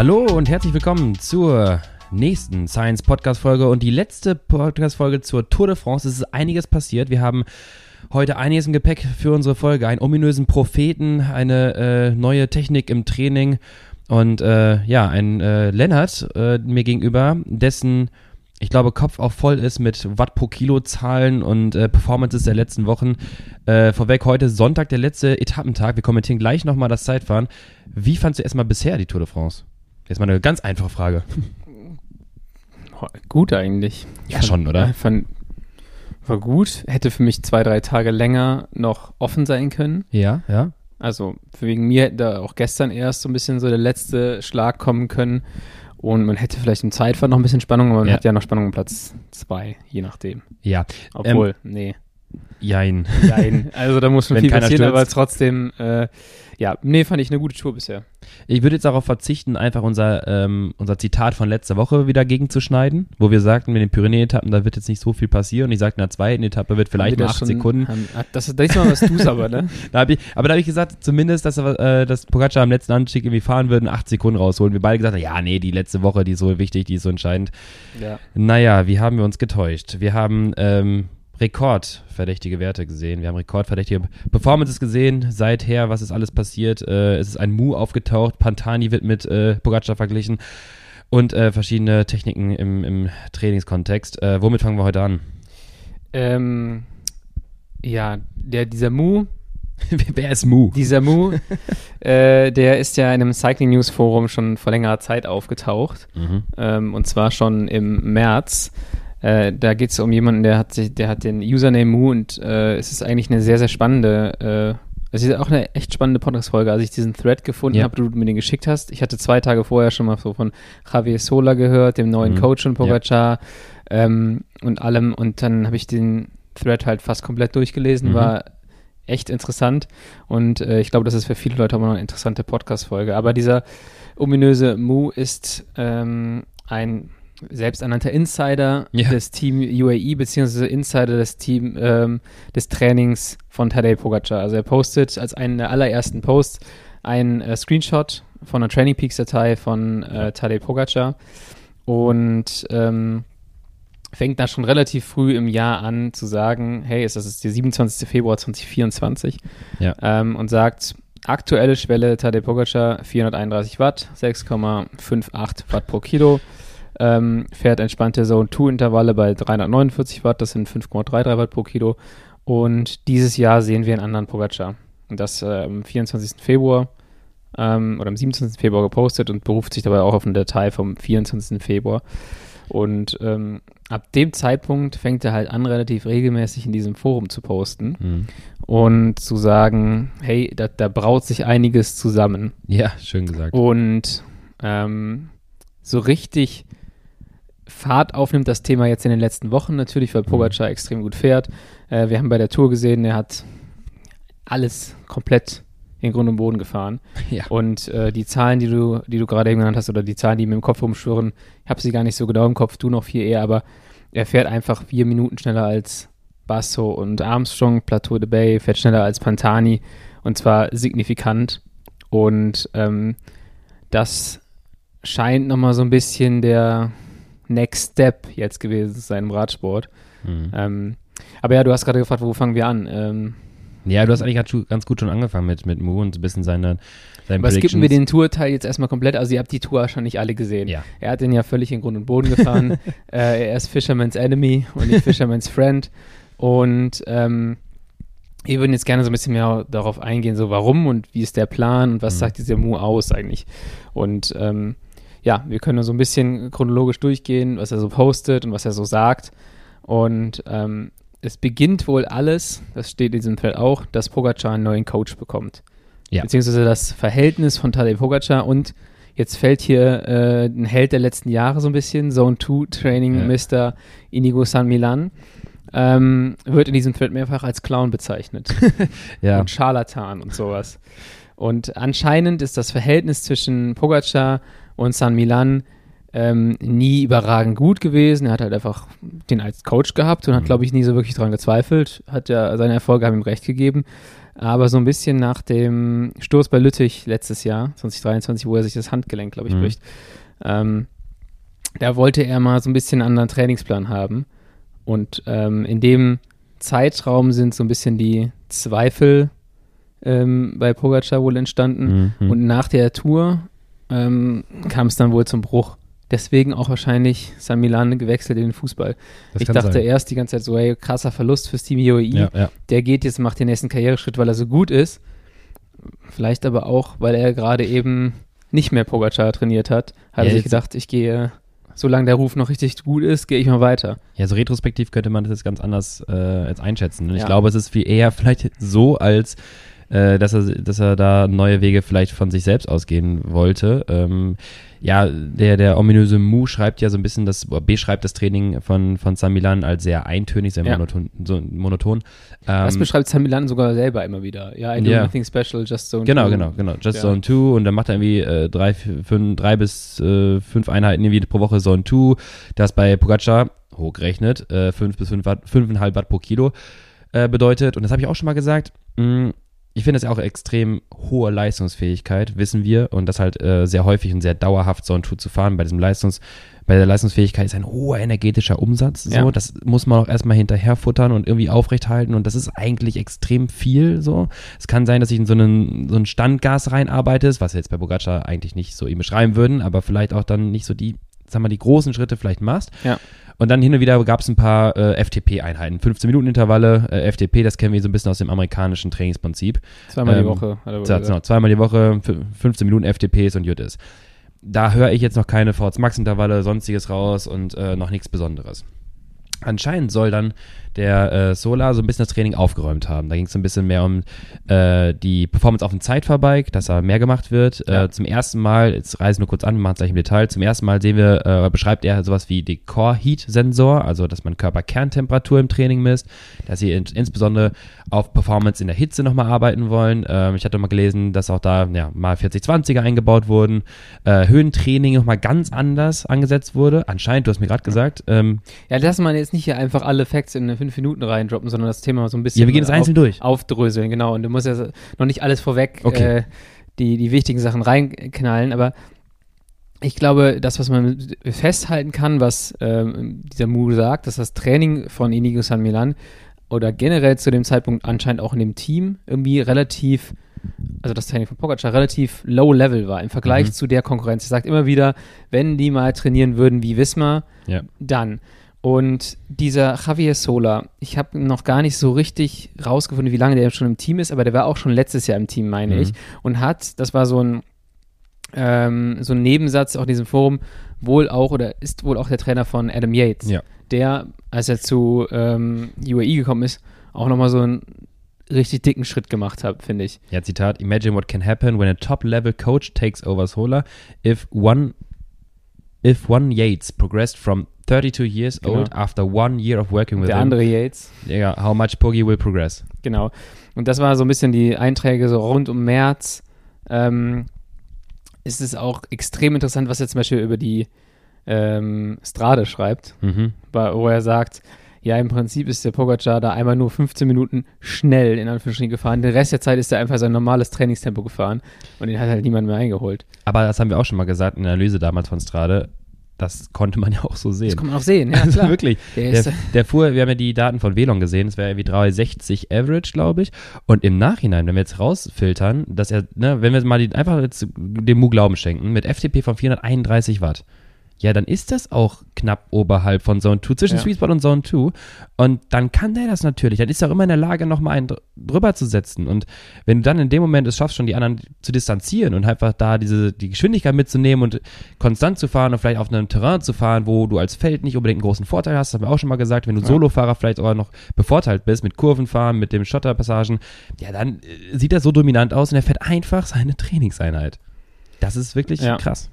Hallo und herzlich willkommen zur nächsten Science-Podcast-Folge und die letzte Podcast-Folge zur Tour de France. Es ist einiges passiert. Wir haben heute einiges im Gepäck für unsere Folge. Einen ominösen Propheten, eine neue Technik im Training und ein Lennart mir gegenüber, dessen, ich glaube, Kopf auch voll ist mit Watt pro Kilo Zahlen und Performances der letzten Wochen. Vorweg heute Sonntag, der letzte Etappentag. Wir kommentieren gleich nochmal das Zeitfahren. Wie fandst du erstmal bisher die Tour de France? Jetzt mal eine ganz einfache Frage. Gut eigentlich. Ja, schon, oder? War gut. Hätte für mich 2-3 Tage länger noch offen sein können. Ja. Also wegen mir hätte auch gestern erst so ein bisschen so der letzte Schlag kommen können. Und man hätte vielleicht im Zeitfahren noch ein bisschen Spannung, aber man hat ja noch Spannung um Platz 2, je nachdem. Ja. Obwohl, nee. Jein. Also da muss schon viel passieren, aber trotzdem, fand ich eine gute Tour bisher. Ich würde jetzt darauf verzichten, einfach unser Zitat von letzter Woche wieder gegenzuschneiden, wo wir sagten, mit den Pyrenäen-Etappen, da wird jetzt nicht so viel passieren. Und ich sagte, in der zweiten Etappe wird vielleicht mal 8 Sekunden. Diesmal was du's aber, ne? Da habe ich gesagt, zumindest, dass Pogacar am letzten Anstieg irgendwie fahren würden, 8 Sekunden rausholen. Wir beide gesagt haben, ja, nee, die letzte Woche, die ist so wichtig, die ist so entscheidend. Ja. Naja, wie haben wir uns getäuscht? Wir haben rekordverdächtige Werte gesehen. Wir haben rekordverdächtige Performances gesehen. Seither, was ist alles passiert? Es ist ein Mu aufgetaucht. Pantani wird mit Pogacar verglichen. Und verschiedene Techniken im Trainingskontext. Womit fangen wir heute an? Dieser Mu. Wer ist Mu? Dieser Mu, der ist ja in einem Cycling News Forum schon vor längerer Zeit aufgetaucht. Und zwar schon im März. Da geht es um jemanden, der hat den Username Mu und es ist eigentlich eine sehr, sehr spannende, es ist auch eine echt spannende Podcast-Folge, als ich diesen Thread gefunden habe, du mir den geschickt hast. Ich hatte 2 Tage vorher schon mal so von Javier Sola gehört, dem neuen Coach von Pogacar und allem, und dann habe ich den Thread halt fast komplett durchgelesen, war echt interessant und ich glaube, das ist für viele Leute auch mal eine interessante Podcast-Folge. Aber dieser ominöse Mu ist ein selbsternannter Insider des Team UAE, beziehungsweise Insider des des Trainings von Tadej Pogacar. Also er postet als einen der allerersten Posts einen Screenshot von einer Training Peaks Datei von Tadej Pogacar und fängt da schon relativ früh im Jahr an zu sagen, hey, das ist der 27. Februar 2024 und sagt, aktuelle Schwelle Tadej Pogacar 431 Watt, 6,58 Watt pro Kilo. Fährt entspannte Zone-2-Intervalle bei 349 Watt, das sind 5,33 Watt pro Kilo. Und dieses Jahr sehen wir einen anderen Pogacar. Und das am 24. Februar oder am 27. Februar gepostet und beruft sich dabei auch auf eine Datei vom 24. Februar. Und ab dem Zeitpunkt fängt er halt an, relativ regelmäßig in diesem Forum zu posten und zu sagen, hey, da braut sich einiges zusammen. Ja, schön gesagt. Und so richtig Fahrt aufnimmt das Thema jetzt in den letzten Wochen natürlich, weil Pogacar extrem gut fährt. Wir haben bei der Tour gesehen, er hat alles komplett in Grund und Boden gefahren. Ja. Und die Zahlen, die du gerade eben genannt hast, oder die Zahlen, die mir im Kopf rumschwirren, ich habe sie gar nicht so genau im Kopf, du noch viel eher, aber er fährt einfach 4 Minuten schneller als Basso und Armstrong, Plateau de Bay, fährt schneller als Pantani und zwar signifikant. Und das scheint nochmal so ein bisschen der Next Step jetzt gewesen zu sein im Radsport. Aber ja, du hast gerade gefragt, wo fangen wir an? Ja, du hast eigentlich ganz gut schon angefangen mit Mu und so ein bisschen seinen Was skippen wir den Tourteil jetzt erstmal komplett? Also ihr habt die Tour schon nicht alle gesehen. Ja. Er hat den ja völlig in Grund und Boden gefahren. Er ist Fisherman's Enemy und nicht Fisherman's Friend. Und wir würden jetzt gerne so ein bisschen mehr darauf eingehen, so warum und wie ist der Plan und was sagt dieser Mu aus eigentlich. Und wir können so ein bisschen chronologisch durchgehen, was er so postet und was er so sagt. Und es beginnt wohl alles, das steht in diesem Thread auch, dass Pogacar einen neuen Coach bekommt. Ja. Beziehungsweise das Verhältnis von Tadej Pogacar und jetzt fällt hier ein Held der letzten Jahre so ein bisschen, Zone 2 Training Mr. Inigo San Milan, wird in diesem Thread mehrfach als Clown bezeichnet. Und Scharlatan und sowas. Und anscheinend ist das Verhältnis zwischen Pogacar und San Milan nie überragend gut gewesen. Er hat halt einfach den als Coach gehabt und hat, glaube ich, nie so wirklich dran gezweifelt. Hat ja seine Erfolge haben ihm recht gegeben. aber so ein bisschen nach dem Sturz bei Lüttich letztes Jahr, 2023, wo er sich das Handgelenk, glaube ich, bricht, da wollte er mal so ein bisschen einen anderen Trainingsplan haben. Und in dem Zeitraum sind so ein bisschen die Zweifel bei Pogačar wohl entstanden. Und nach der Tour kam es dann wohl zum Bruch. Deswegen auch wahrscheinlich San Milan gewechselt in den Fußball. Ich dachte erst die ganze Zeit so, hey, krasser Verlust fürs Team UAE. Ja. Der geht jetzt, macht den nächsten Karriereschritt, weil er so gut ist. Vielleicht aber auch, weil er gerade eben nicht mehr Pogačar trainiert hat. Hat er sich gedacht, ich gehe, solange der Ruf noch richtig gut ist, gehe ich mal weiter. Ja, so retrospektiv könnte man das jetzt ganz anders als einschätzen. Und ich glaube, es ist viel eher vielleicht so, als dass er da neue Wege vielleicht von sich selbst ausgehen wollte. Der ominöse Mu schreibt ja so ein bisschen, beschreibt das Training von San Milan als sehr eintönig, sehr monoton. Das beschreibt San Milan sogar selber immer wieder. Ja, I do nothing special, just zone 2. Genau. Just zone 2 und dann macht er irgendwie 3 bis 5 Einheiten irgendwie pro Woche Zone 2. Das bei Pogačar, hochgerechnet, 5 bis 5,5 Watt pro Kilo bedeutet. Und das habe ich auch schon mal gesagt, ich finde das ja auch extrem hohe Leistungsfähigkeit, wissen wir, und das halt sehr häufig und sehr dauerhaft Zone 2 zu fahren. Bei der Leistungsfähigkeit ist ein hoher energetischer Umsatz. So. Ja. Das muss man auch erstmal hinterher futtern und irgendwie aufrechthalten, und das ist eigentlich extrem viel. So. Es kann sein, dass ich in so ein Standgas reinarbeitest, was jetzt bei Pogačar eigentlich nicht so ihm beschreiben würden, aber vielleicht auch dann nicht so die großen Schritte vielleicht machst. Ja. Und dann hin und wieder gab es ein paar FTP-Einheiten, 15-Minuten-Intervalle, FTP, das kennen wir so ein bisschen aus dem amerikanischen Trainingsprinzip. Zweimal die Woche. Zweimal die Woche, 15 Minuten FTPs und Juttes. Da höre ich jetzt noch keine VO2-Max-Intervalle, sonstiges raus und noch nichts Besonderes. Anscheinend soll dann der Sola so ein bisschen das Training aufgeräumt haben. Da ging es so ein bisschen mehr um die Performance auf dem Zeitfahrbike, dass da mehr gemacht wird. Zum ersten Mal, jetzt reisen wir nur kurz an, wir machen es gleich im Detail, zum ersten Mal sehen wir, beschreibt er sowas wie die Core-Heat-Sensor, also dass man Körperkerntemperatur im Training misst, dass sie insbesondere auf Performance in der Hitze nochmal arbeiten wollen. Ich hatte mal gelesen, dass auch da mal 40-20er eingebaut wurden. Höhentraining nochmal ganz anders angesetzt wurde. Anscheinend, du hast mir gerade gesagt. Lass mal jetzt nicht hier einfach alle Facts in 5 Minuten reindroppen, sondern das Thema so ein bisschen wir gehen es einzeln durch. Aufdröseln, genau. Und du musst ja noch nicht alles vorweg die wichtigen Sachen reinknallen, aber ich glaube, das, was man festhalten kann, was dieser Mu sagt, dass das Training von Iñigo San Milan oder generell zu dem Zeitpunkt anscheinend auch in dem Team irgendwie relativ, also das Training von Pogačar relativ low level war im Vergleich zu der Konkurrenz. Er sagt immer wieder, wenn die mal trainieren würden wie Visma, dann. Und dieser Javier Sola, ich habe noch gar nicht so richtig rausgefunden, wie lange der schon im Team ist, aber der war auch schon letztes Jahr im Team, meine ich, und das war so ein Nebensatz auch in diesem Forum, ist wohl auch der Trainer von Adam Yates, der, als er zu UAE gekommen ist, auch nochmal so einen richtig dicken Schritt gemacht hat, finde ich. Ja, Zitat, imagine what can happen when a top-level coach takes over Sola if one Yates progressed from 32 years old after 1 year of working with him. Der andere Yates. Ja, how much Pogi will progress. Genau. Und das war so ein bisschen die Einträge so rund um März. Ist es auch extrem interessant, was er zum Beispiel über die Strade schreibt, wo er sagt, ja, im Prinzip ist der Pogačar da einmal nur 15 Minuten schnell in Anführungsstrichen gefahren. Den Rest der Zeit ist er einfach sein normales Trainingstempo gefahren und den hat halt niemand mehr eingeholt. Aber das haben wir auch schon mal gesagt in der Analyse damals von Strade. Das konnte man ja auch so sehen. Das kann man auch sehen, ja, also klar. Wirklich. Der fuhr, wir haben ja die Daten von Velon gesehen, es wäre irgendwie 360 Average, glaube ich. Und im Nachhinein, wenn wir jetzt rausfiltern, dass er, wenn wir mal einfach jetzt dem Mu Glauben schenken, mit FTP von 431 Watt, ja, dann ist das auch knapp oberhalb von Zone 2, zwischen Sweet Spot und Zone 2. Und dann kann der das natürlich. Dann ist er auch immer in der Lage, nochmal einen drüber zu setzen. Und wenn du dann in dem Moment es schaffst, schon die anderen zu distanzieren und einfach da die Geschwindigkeit mitzunehmen und konstant zu fahren und vielleicht auf einem Terrain zu fahren, wo du als Feld nicht unbedingt einen großen Vorteil hast, das haben wir auch schon mal gesagt, wenn du Solofahrer vielleicht auch noch bevorteilt bist mit Kurvenfahren, mit dem Schotterpassagen, ja, dann sieht er so dominant aus und er fährt einfach seine Trainingseinheit. Das ist wirklich krass.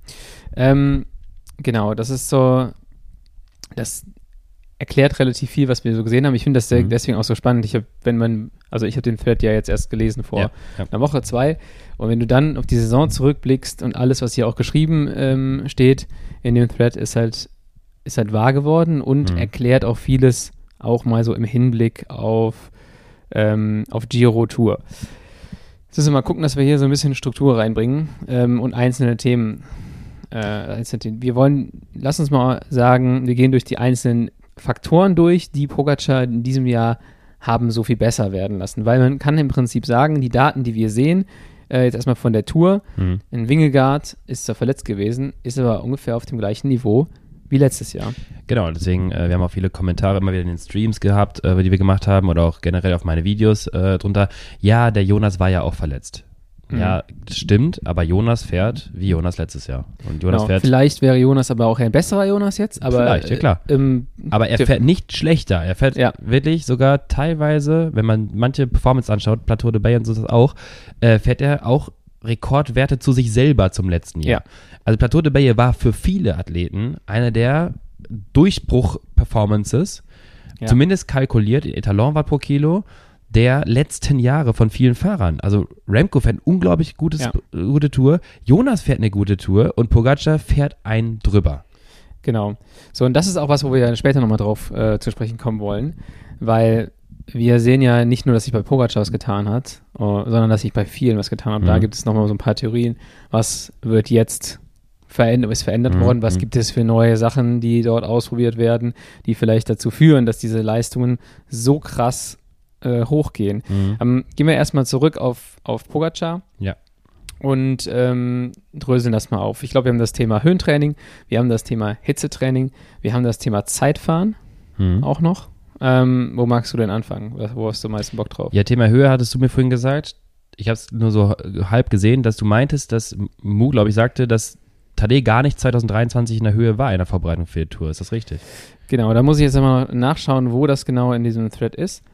Genau, das ist so, das erklärt relativ viel, was wir so gesehen haben. Ich finde das deswegen auch so spannend. Ich habe den Thread ja jetzt erst gelesen vor einer Woche, 2. Und wenn du dann auf die Saison zurückblickst und alles, was hier auch geschrieben steht in dem Thread, ist halt wahr geworden und erklärt auch vieles auch mal so im Hinblick auf auf Giro Tour. Jetzt müssen wir mal gucken, dass wir hier so ein bisschen Struktur reinbringen und einzelne Themen. Lass uns mal sagen, wir gehen durch die einzelnen Faktoren durch, die Pogačar in diesem Jahr haben so viel besser werden lassen. Weil man kann im Prinzip sagen, die Daten, die wir sehen, jetzt erstmal von der Tour, in Vingegaard ist zwar verletzt gewesen, ist aber ungefähr auf dem gleichen Niveau wie letztes Jahr. Genau, deswegen, wir haben auch viele Kommentare immer wieder in den Streams gehabt, die wir gemacht haben oder auch generell auf meine Videos drunter. Ja, der Jonas war ja auch verletzt. Ja, das stimmt, aber Jonas fährt wie Jonas letztes Jahr. Und Jonas fährt. Vielleicht wäre Jonas aber auch ein besserer Jonas jetzt, aber. Vielleicht, ja klar. Aber er fährt nicht schlechter. Er fährt wirklich sogar teilweise, wenn man manche Performance anschaut, Plateau de Bayern so ist das auch, fährt er auch Rekordwerte zu sich selber zum letzten Jahr. Ja. Also Plateau de Bayern war für viele Athleten einer der Durchbruch-Performances, zumindest kalkuliert, Etalonwatt pro Kilo, der letzten Jahre von vielen Fahrern. Also Remco fährt eine unglaublich gute Tour, Jonas fährt eine gute Tour und Pogačar fährt einen drüber. Genau. So, und das ist auch was, wo wir ja später nochmal drauf zu sprechen kommen wollen, weil wir sehen ja nicht nur, dass sich bei Pogačar was getan hat, sondern dass sich bei vielen was getan hat. Da gibt es nochmal so ein paar Theorien, was wird jetzt verändert worden, was gibt es für neue Sachen, die dort ausprobiert werden, die vielleicht dazu führen, dass diese Leistungen so krass hochgehen. Gehen wir erstmal zurück auf Pogačar und dröseln das mal auf. Ich glaube, wir haben das Thema Höhentraining, wir haben das Thema Hitzetraining, wir haben das Thema Zeitfahren auch noch. Wo magst du denn anfangen? Wo hast du am meisten Bock drauf? Ja, Thema Höhe hattest du mir vorhin gesagt. Ich habe es nur so halb gesehen, dass du meintest, dass Mu, glaube ich, sagte, dass Tadej gar nicht 2023 in der Höhe war in der Vorbereitung für die Tour. Ist das richtig? Genau, da muss ich jetzt einmal nachschauen, wo das genau in diesem Thread ist.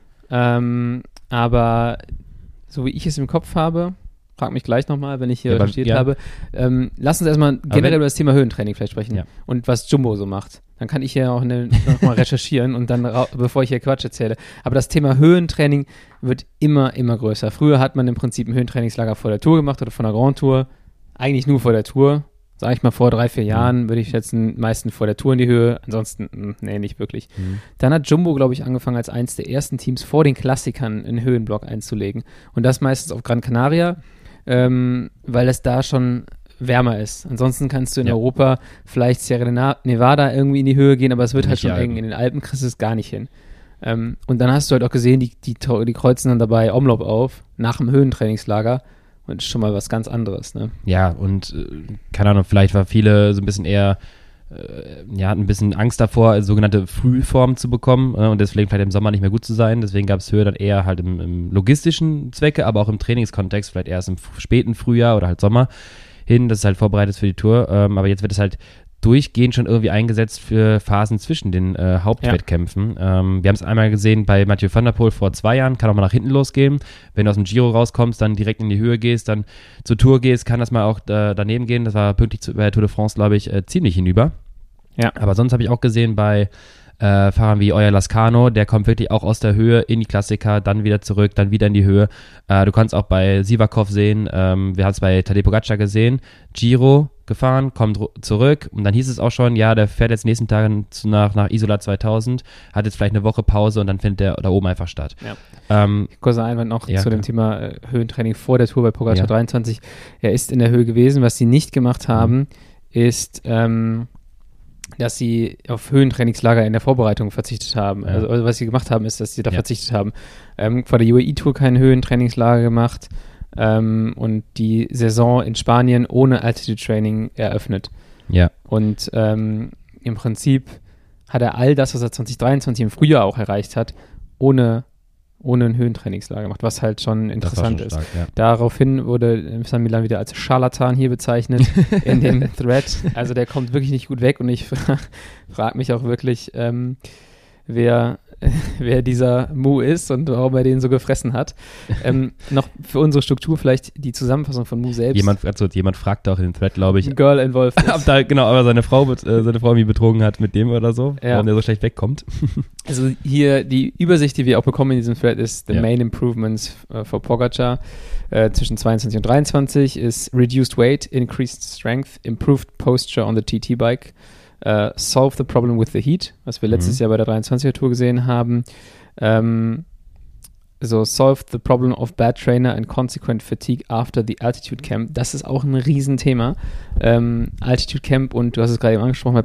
Aber so wie ich es im Kopf habe, frag mich gleich nochmal, wenn ich hier recherchiert habe. Lass uns erstmal generell über das Thema Höhentraining vielleicht sprechen und was Jumbo so macht. Dann kann ich ja auch nochmal recherchieren und dann, bevor ich hier Quatsch erzähle. Aber das Thema Höhentraining wird immer größer. Früher hat man im Prinzip ein Höhentrainingslager vor der Tour gemacht oder vor einer Grand Tour. Eigentlich nur vor der Tour. Sag ich mal, vor 3-4 Jahren würde ich schätzen, meistens vor der Tour in die Höhe. Ansonsten, nee, nicht wirklich. Dann hat Jumbo, glaube ich, angefangen als eins der ersten Teams vor den Klassikern einen Höhenblock einzulegen. Und das meistens auf Gran Canaria, weil es da schon wärmer ist. Ansonsten kannst du in Europa vielleicht Sierra Nevada irgendwie in die Höhe gehen, aber es wird halt schon eng. In den Alpen kriegst du es gar nicht hin. Und dann hast du halt auch gesehen, die kreuzen dann dabei Omloop auf, nach dem Höhentrainingslager. Und ist schon mal was ganz anderes, ne? Ja, und keine Ahnung, vielleicht war viele so ein bisschen eher, hatten ein bisschen Angst davor, sogenannte Frühform zu bekommen und deswegen vielleicht im Sommer nicht mehr gut zu sein. Deswegen gab es Höhe dann eher halt im logistischen Zwecke, aber auch im Trainingskontext, vielleicht erst im späten Frühjahr oder halt Sommer hin, das ist halt vorbereitet für die Tour. Aber jetzt wird es halt durchgehend schon irgendwie eingesetzt für Phasen zwischen den Hauptwettkämpfen. Wir haben es einmal gesehen bei Mathieu van der Poel vor 2 Jahren, kann auch mal nach hinten losgehen. Wenn du aus dem Giro rauskommst, dann direkt in die Höhe gehst, dann zur Tour gehst, kann das mal auch daneben gehen. Das war pünktlich bei der Tour de France, glaube ich, ziemlich hinüber. Ja. Aber sonst habe ich auch gesehen bei Fahrern wie Euer Lascano, der kommt wirklich auch aus der Höhe in die Klassiker, dann wieder zurück, dann wieder in die Höhe. Du kannst auch bei Sivakov sehen, wir haben es bei Tadej Pogačar gesehen, Giro gefahren, kommt zurück und dann hieß es auch schon, ja, der fährt jetzt nächsten Tag nach Isola 2000, hat jetzt vielleicht eine Woche Pause und dann findet der da oben einfach statt. Ja. Kurzer Einwand noch zu dem Thema Höhentraining vor der Tour bei Pogačar 23. Er ist in der Höhe gewesen. Was sie nicht gemacht haben, ist dass sie auf Höhentrainingslager in der Vorbereitung verzichtet haben. Ja. Also was sie gemacht haben, ist, dass sie da verzichtet haben. Vor der UAE-Tour kein Höhentrainingslager gemacht und die Saison in Spanien ohne Altitude-Training eröffnet. Ja. Und im Prinzip hat er all das, was er 2023 im Frühjahr auch erreicht hat, ohne ein Höhentrainingslager gemacht, was halt schon interessant ist. Ja. Daraufhin wurde San Milan wieder als Scharlatan hier bezeichnet in dem Thread. Also der kommt wirklich nicht gut weg und ich frage mich auch wirklich, wer dieser Mu ist und warum er den so gefressen hat. Noch für unsere Struktur vielleicht die Zusammenfassung von Mu selbst. Jemand fragte auch in den Thread, glaube ich. Ein Girl involved ist. ob er seine Frau irgendwie betrogen hat mit dem oder so, warum der so schlecht wegkommt. Also hier die Übersicht, die wir auch bekommen in diesem Thread, ist The Main Improvements for Pogačar zwischen 22 und 23 ist Reduced Weight, Increased Strength, Improved Posture on the TT Bike, Solve the Problem with the Heat, was wir letztes Jahr bei der 23er Tour gesehen haben. so solve the problem of bad trainer and consequent fatigue after the altitude camp. Das ist auch ein Riesenthema. Altitude Camp und du hast es gerade eben angesprochen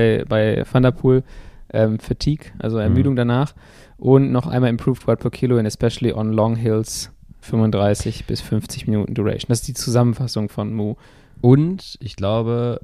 bei Van der Poel, Fatigue, also Ermüdung danach. Und noch einmal improved watt per kilo and especially on long hills 35 bis 50 Minuten Duration. Das ist die Zusammenfassung von Mu. Und ich glaube,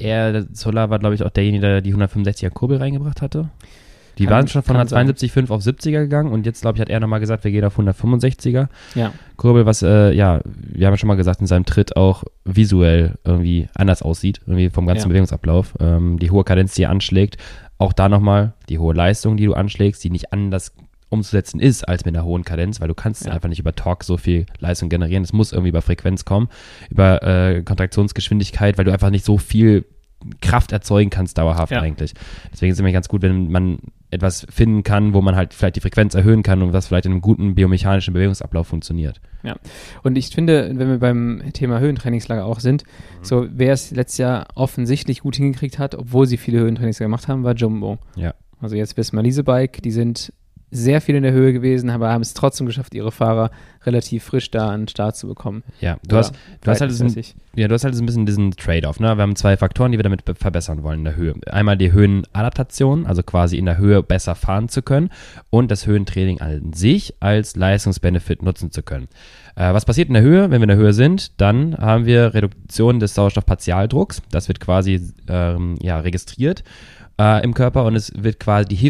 Solar war, glaube ich, auch derjenige, der die 165er Kurbel reingebracht hatte. Die waren schon von 172,5 auf 70er gegangen und jetzt, glaube ich, hat er nochmal gesagt, wir gehen auf 165er Kurbel, was, wir haben ja schon mal gesagt, in seinem Tritt auch visuell irgendwie anders aussieht, irgendwie vom ganzen Bewegungsablauf. Die hohe Kadenz, die er anschlägt, auch da nochmal die hohe Leistung, die du anschlägst, die nicht anders umzusetzen ist als mit einer hohen Kadenz, weil du kannst einfach nicht über Torque so viel Leistung generieren. Es muss irgendwie über Frequenz kommen, über Kontraktionsgeschwindigkeit, weil du einfach nicht so viel Kraft erzeugen kannst dauerhaft eigentlich. Deswegen ist es immer ganz gut, wenn man etwas finden kann, wo man halt vielleicht die Frequenz erhöhen kann und was vielleicht in einem guten biomechanischen Bewegungsablauf funktioniert. Ja, und ich finde, wenn wir beim Thema Höhentrainingslager auch sind, so wer es letztes Jahr offensichtlich gut hingekriegt hat, obwohl sie viele Höhentrainingslager gemacht haben, war Jumbo. Ja. Also jetzt Visma Leasebike, die sind sehr viel in der Höhe gewesen, aber haben es trotzdem geschafft, ihre Fahrer relativ frisch da an den Start zu bekommen. Ja, du hast halt so ein bisschen diesen Trade-off. Ne? Wir haben zwei Faktoren, die wir damit verbessern wollen in der Höhe. Einmal die Höhenadaptation, also quasi in der Höhe besser fahren zu können und das Höhentraining an sich als Leistungsbenefit nutzen zu können. Was passiert in der Höhe? Wenn wir in der Höhe sind, dann haben wir Reduktion des Sauerstoffpartialdrucks. Das wird quasi registriert im Körper und es wird quasi die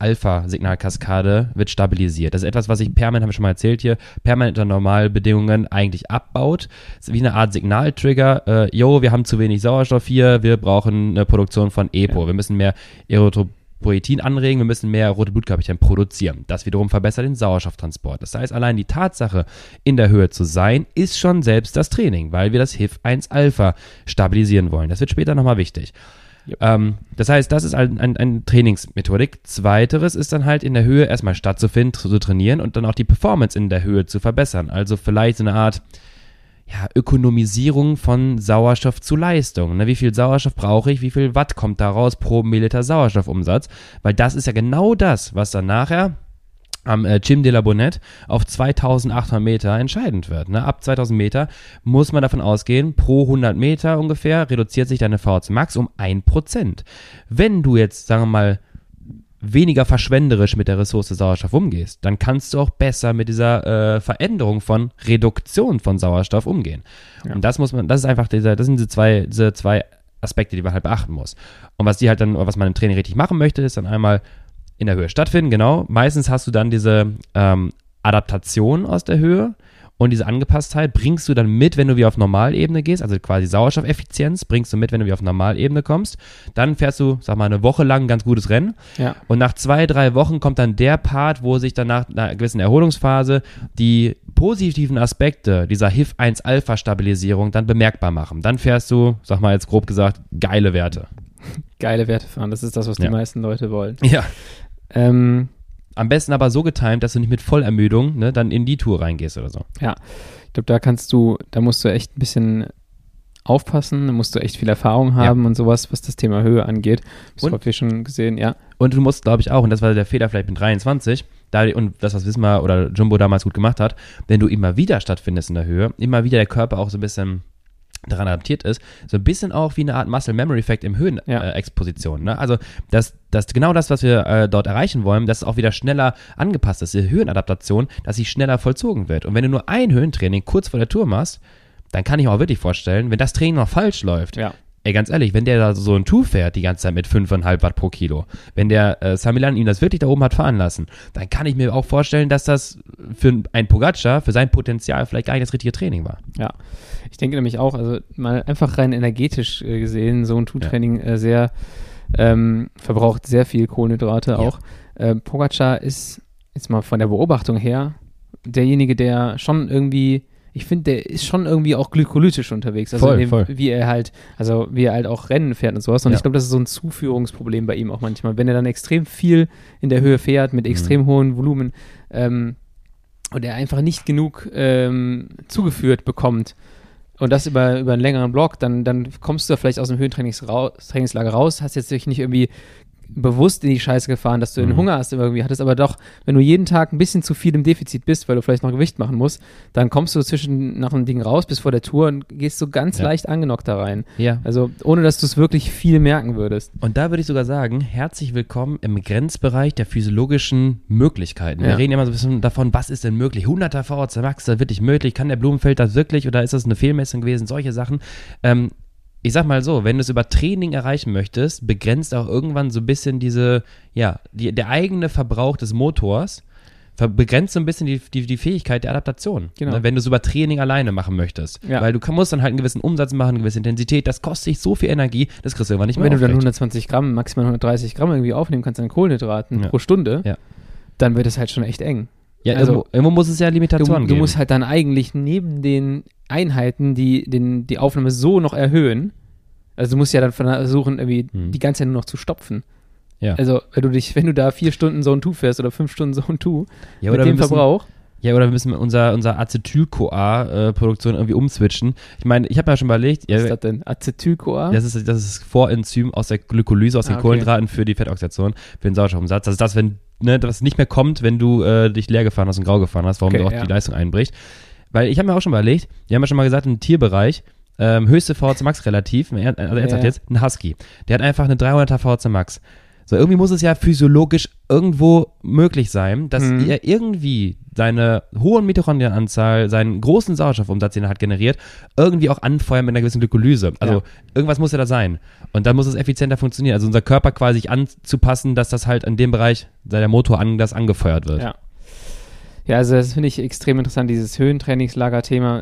HIF-1-Alpha-Signalkaskade wird stabilisiert. Das ist etwas, was sich permanent, haben wir schon mal erzählt hier, permanent unter Normalbedingungen eigentlich abbaut. Das ist wie eine Art Signaltrigger. Wir haben zu wenig Sauerstoff hier, wir brauchen eine Produktion von EPO. Wir müssen mehr Erythropoietin anregen, wir müssen mehr rote Blutkörperchen produzieren. Das wiederum verbessert den Sauerstofftransport. Das heißt, allein die Tatsache, in der Höhe zu sein, ist schon selbst das Training, weil wir das HIF-1-Alpha stabilisieren wollen. Das wird später nochmal wichtig. Das heißt, das ist eine Trainingsmethodik. Zweiteres ist dann halt in der Höhe erstmal stattzufinden, zu trainieren und dann auch die Performance in der Höhe zu verbessern. Also vielleicht so eine Art Ökonomisierung von Sauerstoff zu Leistung. Ne? Wie viel Sauerstoff brauche ich, wie viel Watt kommt da raus pro Milliliter Sauerstoffumsatz? Weil das ist ja genau das, was dann nachher am Cim de la Bonette auf 2800 Meter entscheidend wird. Ne? Ab 2000 Meter muss man davon ausgehen, pro 100 Meter ungefähr reduziert sich deine VO2 Max um 1%. Wenn du jetzt, sagen wir mal, weniger verschwenderisch mit der Ressource Sauerstoff umgehst, dann kannst du auch besser mit dieser Veränderung von Reduktion von Sauerstoff umgehen. Ja. Und das sind diese zwei Aspekte, die man halt beachten muss. Und was man im Training richtig machen möchte, ist dann einmal in der Höhe stattfinden, genau. Meistens hast du dann diese Adaptation aus der Höhe und diese Angepasstheit bringst du dann mit, wenn du wieder auf Normalebene gehst, also quasi Sauerstoffeffizienz bringst du mit, wenn du wieder auf Normalebene kommst. Dann fährst du, sag mal, eine Woche lang ein ganz gutes Rennen und nach 2-3 Wochen kommt dann der Part, wo sich dann nach einer gewissen Erholungsphase die positiven Aspekte dieser HIF-1-Alpha-Stabilisierung dann bemerkbar machen. Dann fährst du, sag mal jetzt grob gesagt, geile Werte. Geile Werte fahren, das ist das, was die meisten Leute wollen. Ja. Am besten aber so getimt, dass du nicht mit Vollermüdung dann in die Tour reingehst oder so. Ja, ich glaube, da musst du echt ein bisschen aufpassen, da musst du echt viel Erfahrung haben und sowas, was das Thema Höhe angeht. Das haben wir schon gesehen, ja. Und du musst, glaube ich, auch, und das war der Fehler vielleicht mit 23, und das, was Visma oder Jumbo damals gut gemacht hat, wenn du immer wieder stattfindest in der Höhe, immer wieder der Körper auch so ein bisschen daran adaptiert ist, so ein bisschen auch wie eine Art Muscle-Memory-Effekt im Höhenexposition. Ne? Also genau das, was wir dort erreichen wollen, dass es auch wieder schneller angepasst ist, die Höhenadaptation, dass sie schneller vollzogen wird. Und wenn du nur ein Höhentraining kurz vor der Tour machst, dann kann ich mir auch wirklich vorstellen, wenn das Training noch falsch läuft, ey, ganz ehrlich, wenn der da so ein Tour fährt die ganze Zeit mit 5,5 Watt pro Kilo, wenn der Samilan ihm das wirklich da oben hat fahren lassen, dann kann ich mir auch vorstellen, dass das für einen Pogacar, für sein Potenzial vielleicht gar nicht das richtige Training war. Ja, ich denke nämlich auch, also mal einfach rein energetisch gesehen, so ein Tour-Training verbraucht sehr viel Kohlenhydrate auch. Pogacar ist jetzt mal von der Beobachtung her derjenige, der schon irgendwie, ich finde, der ist schon irgendwie auch glykolytisch unterwegs. Also voll. Wie er halt auch Rennen fährt und sowas. Und ich glaube, das ist so ein Zuführungsproblem bei ihm auch manchmal. Wenn er dann extrem viel in der Höhe fährt, mit extrem hohen Volumen und er einfach nicht genug zugeführt bekommt und das über einen längeren Block, dann kommst du da vielleicht aus dem Höhentrainingslager raus, hast jetzt nicht irgendwie bewusst in die Scheiße gefahren, dass du einen Hunger hast irgendwie hattest, aber doch, wenn du jeden Tag ein bisschen zu viel im Defizit bist, weil du vielleicht noch Gewicht machen musst, dann kommst du nach dem Ding raus, bis vor der Tour und gehst so ganz leicht angenockt da rein. Ja. Also ohne, dass du es wirklich viel merken würdest. Und da würde ich sogar sagen, herzlich willkommen im Grenzbereich der physiologischen Möglichkeiten. Wir reden immer so ein bisschen davon, was ist denn möglich? 100er VO2 Max, das wirklich möglich? Kann der Blumenfeld das wirklich oder ist das eine Fehlmessung gewesen? Solche Sachen. Ich sag mal so, wenn du es über Training erreichen möchtest, begrenzt auch irgendwann so ein bisschen der eigene Verbrauch des Motors, begrenzt so ein bisschen die Fähigkeit der Adaptation. Genau. Ne, wenn du es über Training alleine machen möchtest. Ja. Weil du musst dann halt einen gewissen Umsatz machen, eine gewisse Intensität, das kostet dich so viel Energie, das kriegst du irgendwann nicht mehr Wenn du dann aufrecht. 120 Gramm, maximal 130 Gramm irgendwie aufnehmen kannst an Kohlenhydraten pro Stunde, dann wird es halt schon echt eng. Ja, also irgendwo muss es ja Limitationen geben. Du musst halt dann eigentlich neben den Einheiten, die Aufnahme so noch erhöhen, also du musst ja dann versuchen, irgendwie die ganze Zeit nur noch zu stopfen. Ja. Also wenn du da 4 Stunden Zone 2 fährst oder 5 Stunden Zone 2 mit dem Verbrauch. Ja, oder wir müssen unser Acetyl-CoA-Produktion irgendwie umswitchen. Ich meine, ich habe ja schon überlegt. Was ist das denn? Acetyl-CoA? Das ist Vorenzym aus der Glykolyse, aus den Kohlenhydraten für die Fettoxidation, für den Sauerstoffumsatz. Das ist das, wenn das nicht mehr kommt, wenn du dich leer gefahren hast und grau gefahren hast, warum du auch die Leistung einbricht. Weil ich habe mir auch schon überlegt, wir haben ja schon mal gesagt, im Tierbereich, höchste VO2 Max relativ, ernsthaft jetzt, ein Husky. Der hat einfach eine 300er VO2 Max. So, irgendwie muss es ja physiologisch irgendwo möglich sein, dass er irgendwie seine hohen Mitochondrienanzahl, seinen großen Sauerstoffumsatz, den er hat generiert, irgendwie auch anfeuern mit einer gewissen Glykolyse. Also irgendwas muss ja da sein. Und dann muss es effizienter funktionieren. Also unser Körper quasi anzupassen, dass das halt in dem Bereich, der Motor das angefeuert wird. Ja, also das finde ich extrem interessant, dieses Höhentrainingslager-Thema.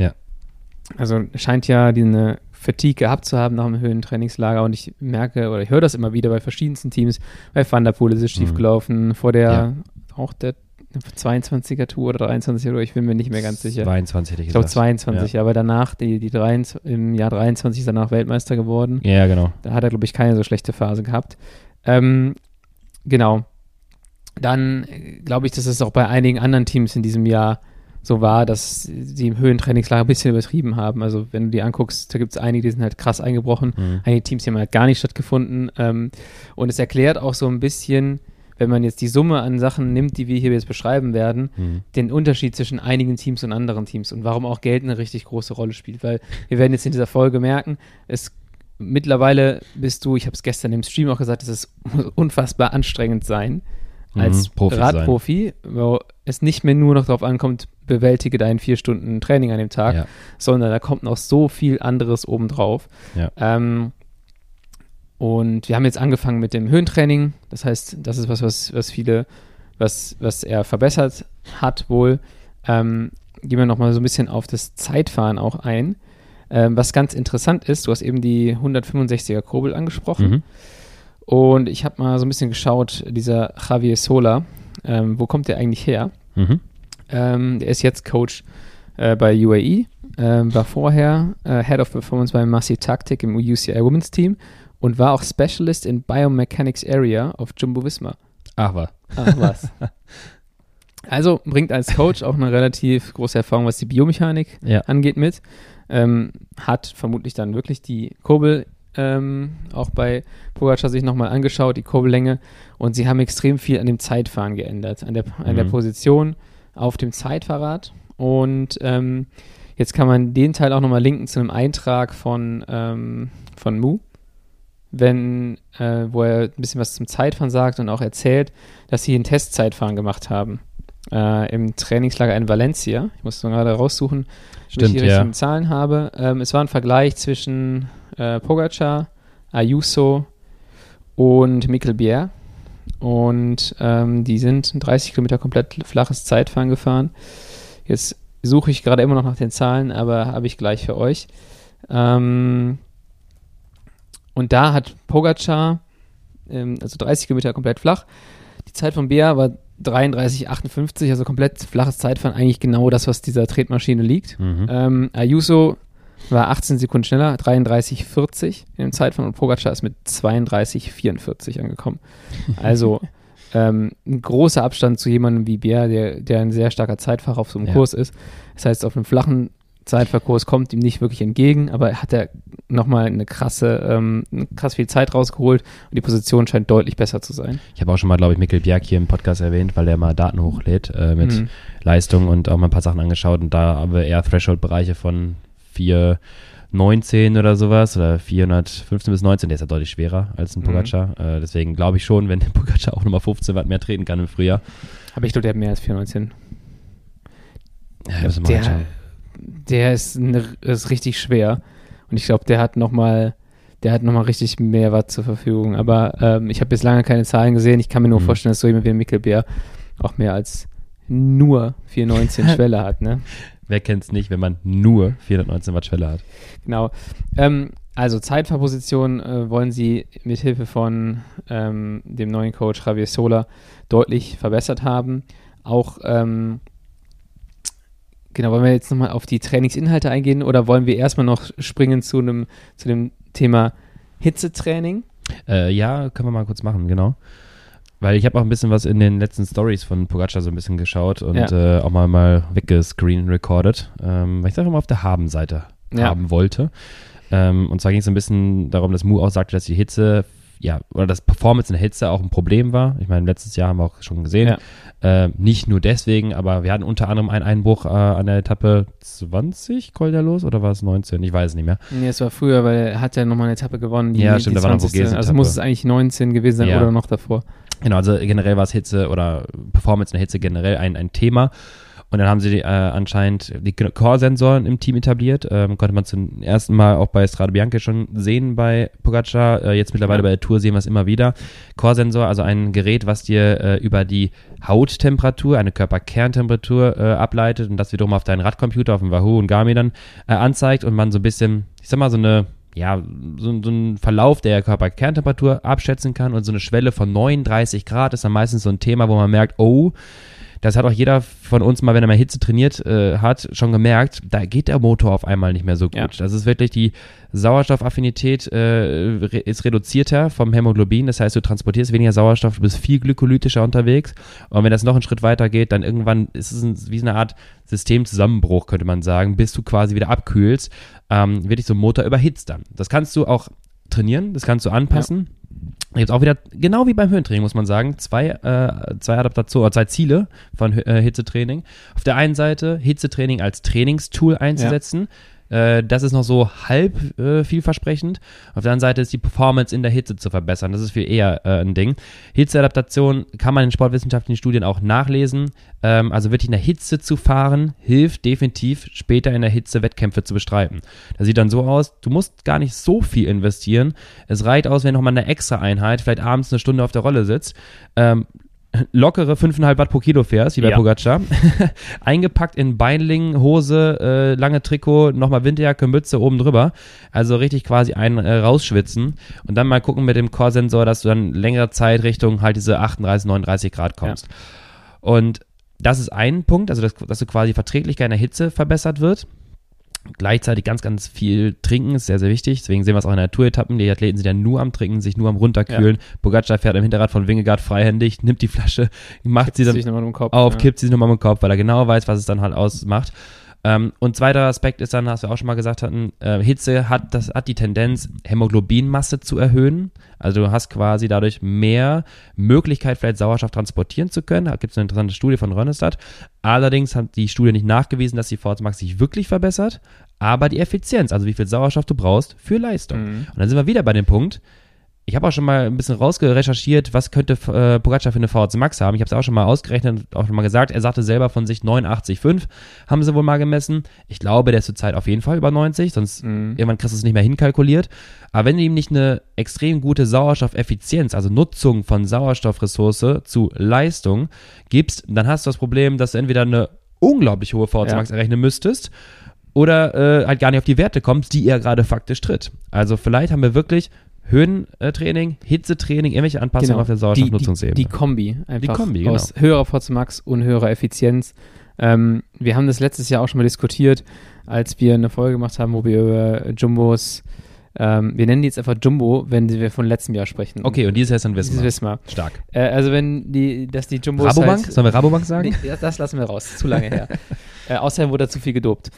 Also scheint ja eine Fatigue gehabt zu haben nach dem Höhentrainingslager und ich merke oder ich höre das immer wieder bei verschiedensten Teams. Bei Van der Poel ist es schief gelaufen, vor der 22er Tour oder 23er Tour, ich bin mir nicht mehr ganz sicher. 22 hätte ich gesagt. Ich glaube 22, aber danach, im Jahr 23 ist er danach Weltmeister geworden. Ja, genau. Da hat er, glaube ich, keine so schlechte Phase gehabt. Genau. Dann glaube ich, dass es auch bei einigen anderen Teams in diesem Jahr so war, dass sie im Höhentrainingslager ein bisschen übertrieben haben. Also wenn du die anguckst, da gibt es einige, die sind halt krass eingebrochen. Einige Teams, die haben halt gar nicht stattgefunden. Und es erklärt auch so ein bisschen, wenn man jetzt die Summe an Sachen nimmt, die wir hier jetzt beschreiben werden, den Unterschied zwischen einigen Teams und anderen Teams und warum auch Geld eine richtig große Rolle spielt. Weil wir werden jetzt in dieser Folge merken, mittlerweile bist du, ich habe es gestern im Stream auch gesagt, es muss unfassbar anstrengend sein, als Radprofi, wo es nicht mehr nur noch darauf ankommt, bewältige deinen 4 Stunden Training an dem Tag, sondern da kommt noch so viel anderes obendrauf. Ja. Und wir haben jetzt angefangen mit dem Höhentraining, das heißt, das ist was er verbessert hat wohl. Gehen wir nochmal so ein bisschen auf das Zeitfahren auch ein. Was ganz interessant ist, du hast eben die 165er Kurbel angesprochen. Und ich habe mal so ein bisschen geschaut, dieser Javier Sola, wo kommt der eigentlich her? Der ist jetzt Coach bei UAE, war vorher Head of Performance bei Massey Taktik im UCI Women's Team und war auch Specialist in Biomechanics Area auf Jumbo Visma. Ach was. Also bringt als Coach auch eine relativ große Erfahrung, was die Biomechanik angeht mit. Hat vermutlich dann wirklich die Kurbel auch bei Pogačar sich nochmal angeschaut, die Kurbellänge, und sie haben extrem viel an dem Zeitfahren geändert, an der Position auf dem Zeitfahrrad. Und jetzt kann man den Teil auch nochmal linken zu einem Eintrag von Mu, wo er ein bisschen was zum Zeitfahren sagt und auch erzählt, dass sie ein Testzeitfahren gemacht haben im Trainingslager in Valencia. Ich muss es gerade raussuchen, ob ich die richtigen Zahlen habe. Es war ein Vergleich zwischen Pogačar, Ayuso und Mikkel Bjerg. Und die sind 30 Kilometer komplett flaches Zeitfahren gefahren. Jetzt suche ich gerade immer noch nach den Zahlen, aber habe ich gleich für euch. Und da hat Pogačar, also 30 Kilometer komplett flach. Die Zeit von Bjerg war 33,58, also komplett flaches Zeitfahren, eigentlich genau das, was dieser Tretmaschine liegt. Ayuso war 18 Sekunden schneller, 33,40 in dem Zeitfahren, und Pogačar ist mit 32,44 angekommen. Also ein großer Abstand zu jemandem wie Bjerg, der ein sehr starker Zeitfahrer auf so einem Kurs ist. Das heißt, auf einem flachen Zeitverkurs kommt ihm nicht wirklich entgegen, aber hat er nochmal eine krass viel Zeit rausgeholt und die Position scheint deutlich besser zu sein. Ich habe auch schon mal, glaube ich, Mikkel Bjerg hier im Podcast erwähnt, weil der mal Daten hochlädt mit Leistung und auch mal ein paar Sachen angeschaut und da haben wir eher Threshold-Bereiche von 419 oder sowas oder 415 bis 19, der ist ja deutlich schwerer als ein Pogacar. Deswegen glaube ich schon, wenn der Pogacar auch nochmal 15 Watt mehr treten kann im Frühjahr. Aber ich glaube, der hat mehr als 419. Ja, der ist richtig schwer und ich glaube, der hat nochmal richtig mehr Watt zur Verfügung. Aber ich habe jetzt lange keine Zahlen gesehen. Ich kann mir nur vorstellen, dass so jemand wie Mikkel Bjerg auch mehr als nur 419 Schwelle hat, ne? Wer kennt es nicht, wenn man nur 419 Watt Schwelle hat? Genau. Also Zeitfahrposition wollen sie mit Hilfe von dem neuen Coach Javier Sola deutlich verbessert haben. Auch genau, wollen wir jetzt nochmal auf die Trainingsinhalte eingehen oder wollen wir erstmal noch springen zu dem Thema Hitzetraining? Ja, können wir mal kurz machen, genau. Weil ich habe auch ein bisschen was in den letzten Stories von Pogacar so ein bisschen geschaut und auch mal weggescreen-recorded, weil ich es einfach mal auf der Haben-Seite haben wollte. Und zwar ging es so ein bisschen darum, dass Mu auch sagte, dass die Hitze, oder das Performance in der Hitze auch ein Problem war. Ich meine, letztes Jahr haben wir auch schon gesehen. Nicht nur deswegen, aber wir hatten unter anderem einen Einbruch an der Etappe 20, Col d'Alos, oder war es 19? Ich weiß es nicht mehr. Nee, es war früher, weil er hat ja nochmal eine Etappe gewonnen. Stimmt, da war noch Vogesen. Also muss es eigentlich 19 gewesen sein oder noch davor. Genau, also generell war es Hitze oder Performance in der Hitze generell ein Thema. Und dann haben sie anscheinend die Core-Sensoren im Team etabliert. Konnte man zum ersten Mal auch bei Strade Bianche schon sehen bei Pogacar. Jetzt mittlerweile bei der Tour sehen wir es immer wieder. Core-Sensor, also ein Gerät, was dir über die Hauttemperatur, eine Körperkerntemperatur ableitet und das wiederum auf deinen Radcomputer, auf dem Wahoo und Garmin dann anzeigt und man so ein bisschen, ich sag mal, so einen Verlauf der Körperkerntemperatur abschätzen kann und so eine Schwelle von 39 Grad ist dann meistens so ein Thema, wo man merkt, das hat auch jeder von uns mal, wenn er mal Hitze trainiert hat, schon gemerkt, da geht der Motor auf einmal nicht mehr so gut. Ja. Das ist wirklich die Sauerstoffaffinität ist reduzierter vom Hämoglobin, das heißt, du transportierst weniger Sauerstoff, du bist viel glykolytischer unterwegs und wenn das noch einen Schritt weiter geht, dann irgendwann ist es wie eine Art Systemzusammenbruch, könnte man sagen, bis du quasi wieder abkühlst, wirklich so ein Motor überhitzt dann. Das kannst du auch trainieren, das kannst du anpassen. Ja. Da gibt es auch wieder, genau wie beim Höhentraining, muss man sagen, zwei Adaptationen oder zwei Ziele von Hitzetraining. Auf der einen Seite Hitzetraining als Trainingstool einzusetzen. Das ist noch so halb vielversprechend. Auf der anderen Seite ist die Performance in der Hitze zu verbessern. Das ist viel eher ein Ding. Hitzeadaptation kann man in sportwissenschaftlichen Studien auch nachlesen. Also wirklich in der Hitze zu fahren, hilft definitiv später in der Hitze Wettkämpfe zu bestreiten. Das sieht dann so aus, du musst gar nicht so viel investieren. Es reicht aus, wenn nochmal eine extra Einheit, vielleicht abends eine Stunde auf der Rolle sitzt, lockere 5,5 Watt pro Kilo fährst, wie bei Pogacar, eingepackt in Beinling, Hose, lange Trikot, nochmal Winterjacke, Mütze oben drüber, also richtig quasi rausschwitzen und dann mal gucken mit dem Core-Sensor, dass du dann längere Zeit Richtung halt diese 38, 39 Grad kommst. Ja. Und das ist ein Punkt, also dass du quasi Verträglichkeit in der Hitze verbessert wird. Gleichzeitig ganz, ganz viel trinken ist sehr, sehr wichtig. Deswegen sehen wir es auch in der Tour-Etappen. Die Athleten sind ja nur am Trinken, sich nur am Runterkühlen. Ja. Pogacar fährt im Hinterrad von Vingegaard freihändig, nimmt die Flasche, macht sie dann kippt sie nochmal im Kopf, weil er genau weiß, was es dann halt ausmacht. Und zweiter Aspekt ist dann, was wir auch schon mal gesagt hatten, Hitze hat die Tendenz, Hämoglobinmasse zu erhöhen. Also du hast quasi dadurch mehr Möglichkeit, vielleicht Sauerstoff transportieren zu können. Da gibt es eine interessante Studie von Rönnestad. Allerdings hat die Studie nicht nachgewiesen, dass die VO2 Max sich wirklich verbessert, aber die Effizienz, also wie viel Sauerstoff du brauchst für Leistung. Und dann sind wir wieder bei dem Punkt, ich habe auch schon mal ein bisschen rausgerecherchiert, was könnte Pogacar für eine VO2 Max haben. Ich habe es auch schon mal ausgerechnet, auch schon mal gesagt. Er sagte selber von sich 89,5 haben sie wohl mal gemessen. Ich glaube, der ist zurzeit auf jeden Fall über 90, sonst irgendwann kriegst du es nicht mehr hinkalkuliert. Aber wenn du ihm nicht eine extrem gute Sauerstoffeffizienz, also Nutzung von Sauerstoffressource zu Leistung gibst, dann hast du das Problem, dass du entweder eine unglaublich hohe VO2 Max errechnen müsstest oder halt gar nicht auf die Werte kommst, die er gerade faktisch tritt. Also vielleicht haben wir wirklich Höhentraining, Hitzetraining, irgendwelche Anpassungen auf der Sauerstoffnutzungsebene. Die Kombi einfach aus höherer VO2 Max und höherer Effizienz. Wir haben das letztes Jahr auch schon mal diskutiert, als wir eine Folge gemacht haben, wo wir über Jumbos Wir nennen die jetzt einfach Jumbo, wenn wir von letztem Jahr sprechen. Okay, und dieses Jahr ist dann Wismar. Wismar. Stark. Also wenn die Jumbos Rabobank? halt, Sollen wir Rabobank sagen? Nee, das lassen wir raus, zu lange her. Außerdem wurde da zu viel gedopt.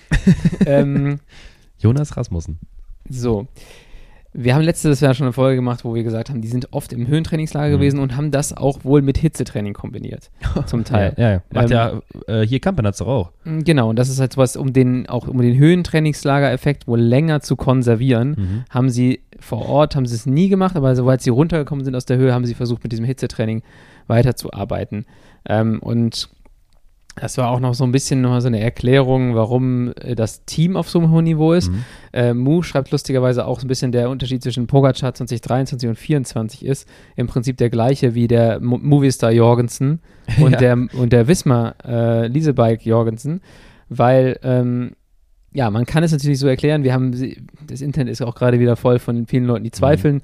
Jonas Rasmussen. So. Wir haben letztes Jahr schon eine Folge gemacht, wo wir gesagt haben, die sind oft im Höhentrainingslager gewesen und haben das auch wohl mit Hitzetraining kombiniert. Zum Teil. Ja. Macht hier Kampenatz doch auch. Genau, und das ist halt sowas, um den Höhentrainingslager-Effekt wohl länger zu konservieren, haben sie vor Ort, haben sie es nie gemacht, aber sobald sie runtergekommen sind aus der Höhe, haben sie versucht, mit diesem Hitzetraining weiterzuarbeiten. Und das war auch noch so ein bisschen noch so eine Erklärung, warum das Team auf so einem hohen Niveau ist. Mu schreibt lustigerweise auch so ein bisschen, der Unterschied zwischen Pogacar 2023 und 2024 ist im Prinzip der gleiche wie der Movistar Jorgensen und der Wismar Leasebike Jorgensen, weil man kann es natürlich so erklären, das Internet ist auch gerade wieder voll von vielen Leuten, die zweifeln.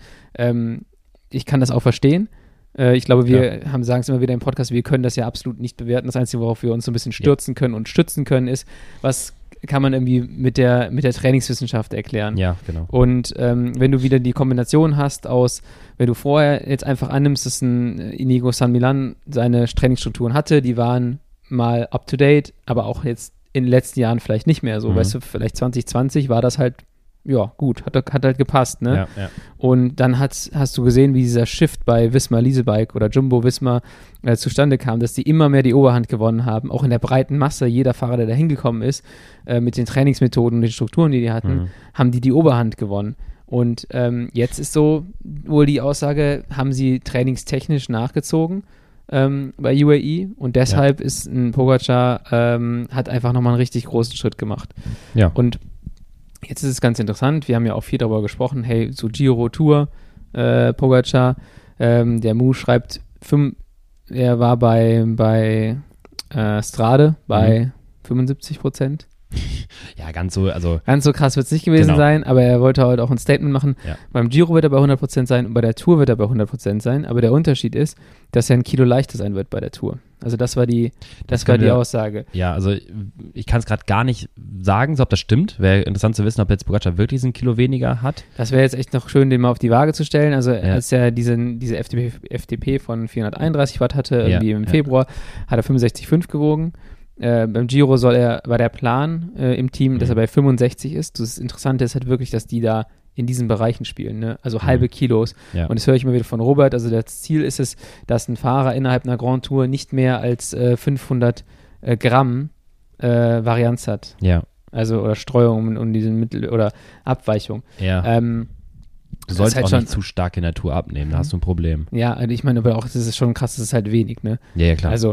Ich kann das auch verstehen. Ich glaube, wir sagen es immer wieder im Podcast, wir können das ja absolut nicht bewerten. Das Einzige, worauf wir uns so ein bisschen stürzen können und stützen können, ist, was kann man irgendwie mit der Trainingswissenschaft erklären. Ja, genau. Und wenn du wieder die Kombination hast aus, wenn du vorher jetzt einfach annimmst, dass ein Inigo San Millan seine Trainingsstrukturen hatte, die waren mal up-to-date, aber auch jetzt in den letzten Jahren vielleicht nicht mehr so. Weißt du, vielleicht 2020 war das halt gut, hat halt gepasst, ne? Ja. Und dann hast du gesehen, wie dieser Shift bei Wismar Leasebike oder Jumbo Wismar zustande kam, dass die immer mehr die Oberhand gewonnen haben, auch in der breiten Masse. Jeder Fahrer, der da hingekommen ist, mit den Trainingsmethoden und den Strukturen, die hatten, haben die Oberhand gewonnen. Und jetzt ist so wohl die Aussage, haben sie trainingstechnisch nachgezogen bei UAE und deshalb ist ein Pogacar, hat einfach nochmal einen richtig großen Schritt gemacht. Ja. Und jetzt ist es ganz interessant, wir haben ja auch viel darüber gesprochen, hey, so Giro Tour, Pogacar, der Mu schreibt, er war bei Strade bei 75%. Ja, ganz so krass wird es nicht gewesen sein, aber er wollte heute auch ein Statement machen. Ja. Beim Giro wird er bei 100% sein und bei der Tour wird er bei 100% sein, aber der Unterschied ist, dass er ein Kilo leichter sein wird bei der Tour. Also das war die Aussage. Ja, also ich kann es gerade gar nicht sagen, ob das stimmt. Wäre interessant zu wissen, ob jetzt Pogacar wirklich ein Kilo weniger hat. Das wäre jetzt echt noch schön, den mal auf die Waage zu stellen. Also als er diese FDP von 431 Watt hatte, irgendwie im Februar, hat er 65,5 gewogen. Beim Giro war der Plan im Team, dass er bei 65 ist. Das Interessante ist halt wirklich, dass die da in diesen Bereichen spielen, ne? Also halbe Kilos. Ja. Und das höre ich immer wieder von Robert. Also das Ziel ist es, dass ein Fahrer innerhalb einer Grand Tour nicht mehr als 500 Gramm Varianz hat. Ja. Also oder Streuung und diesen Mittel oder Abweichung. Ja. Du sollst halt auch nicht zu stark in der Tour abnehmen, da hast du ein Problem. Ja, also ich meine, aber auch, das ist schon krass, das ist halt wenig, ne? Ja, klar. Also,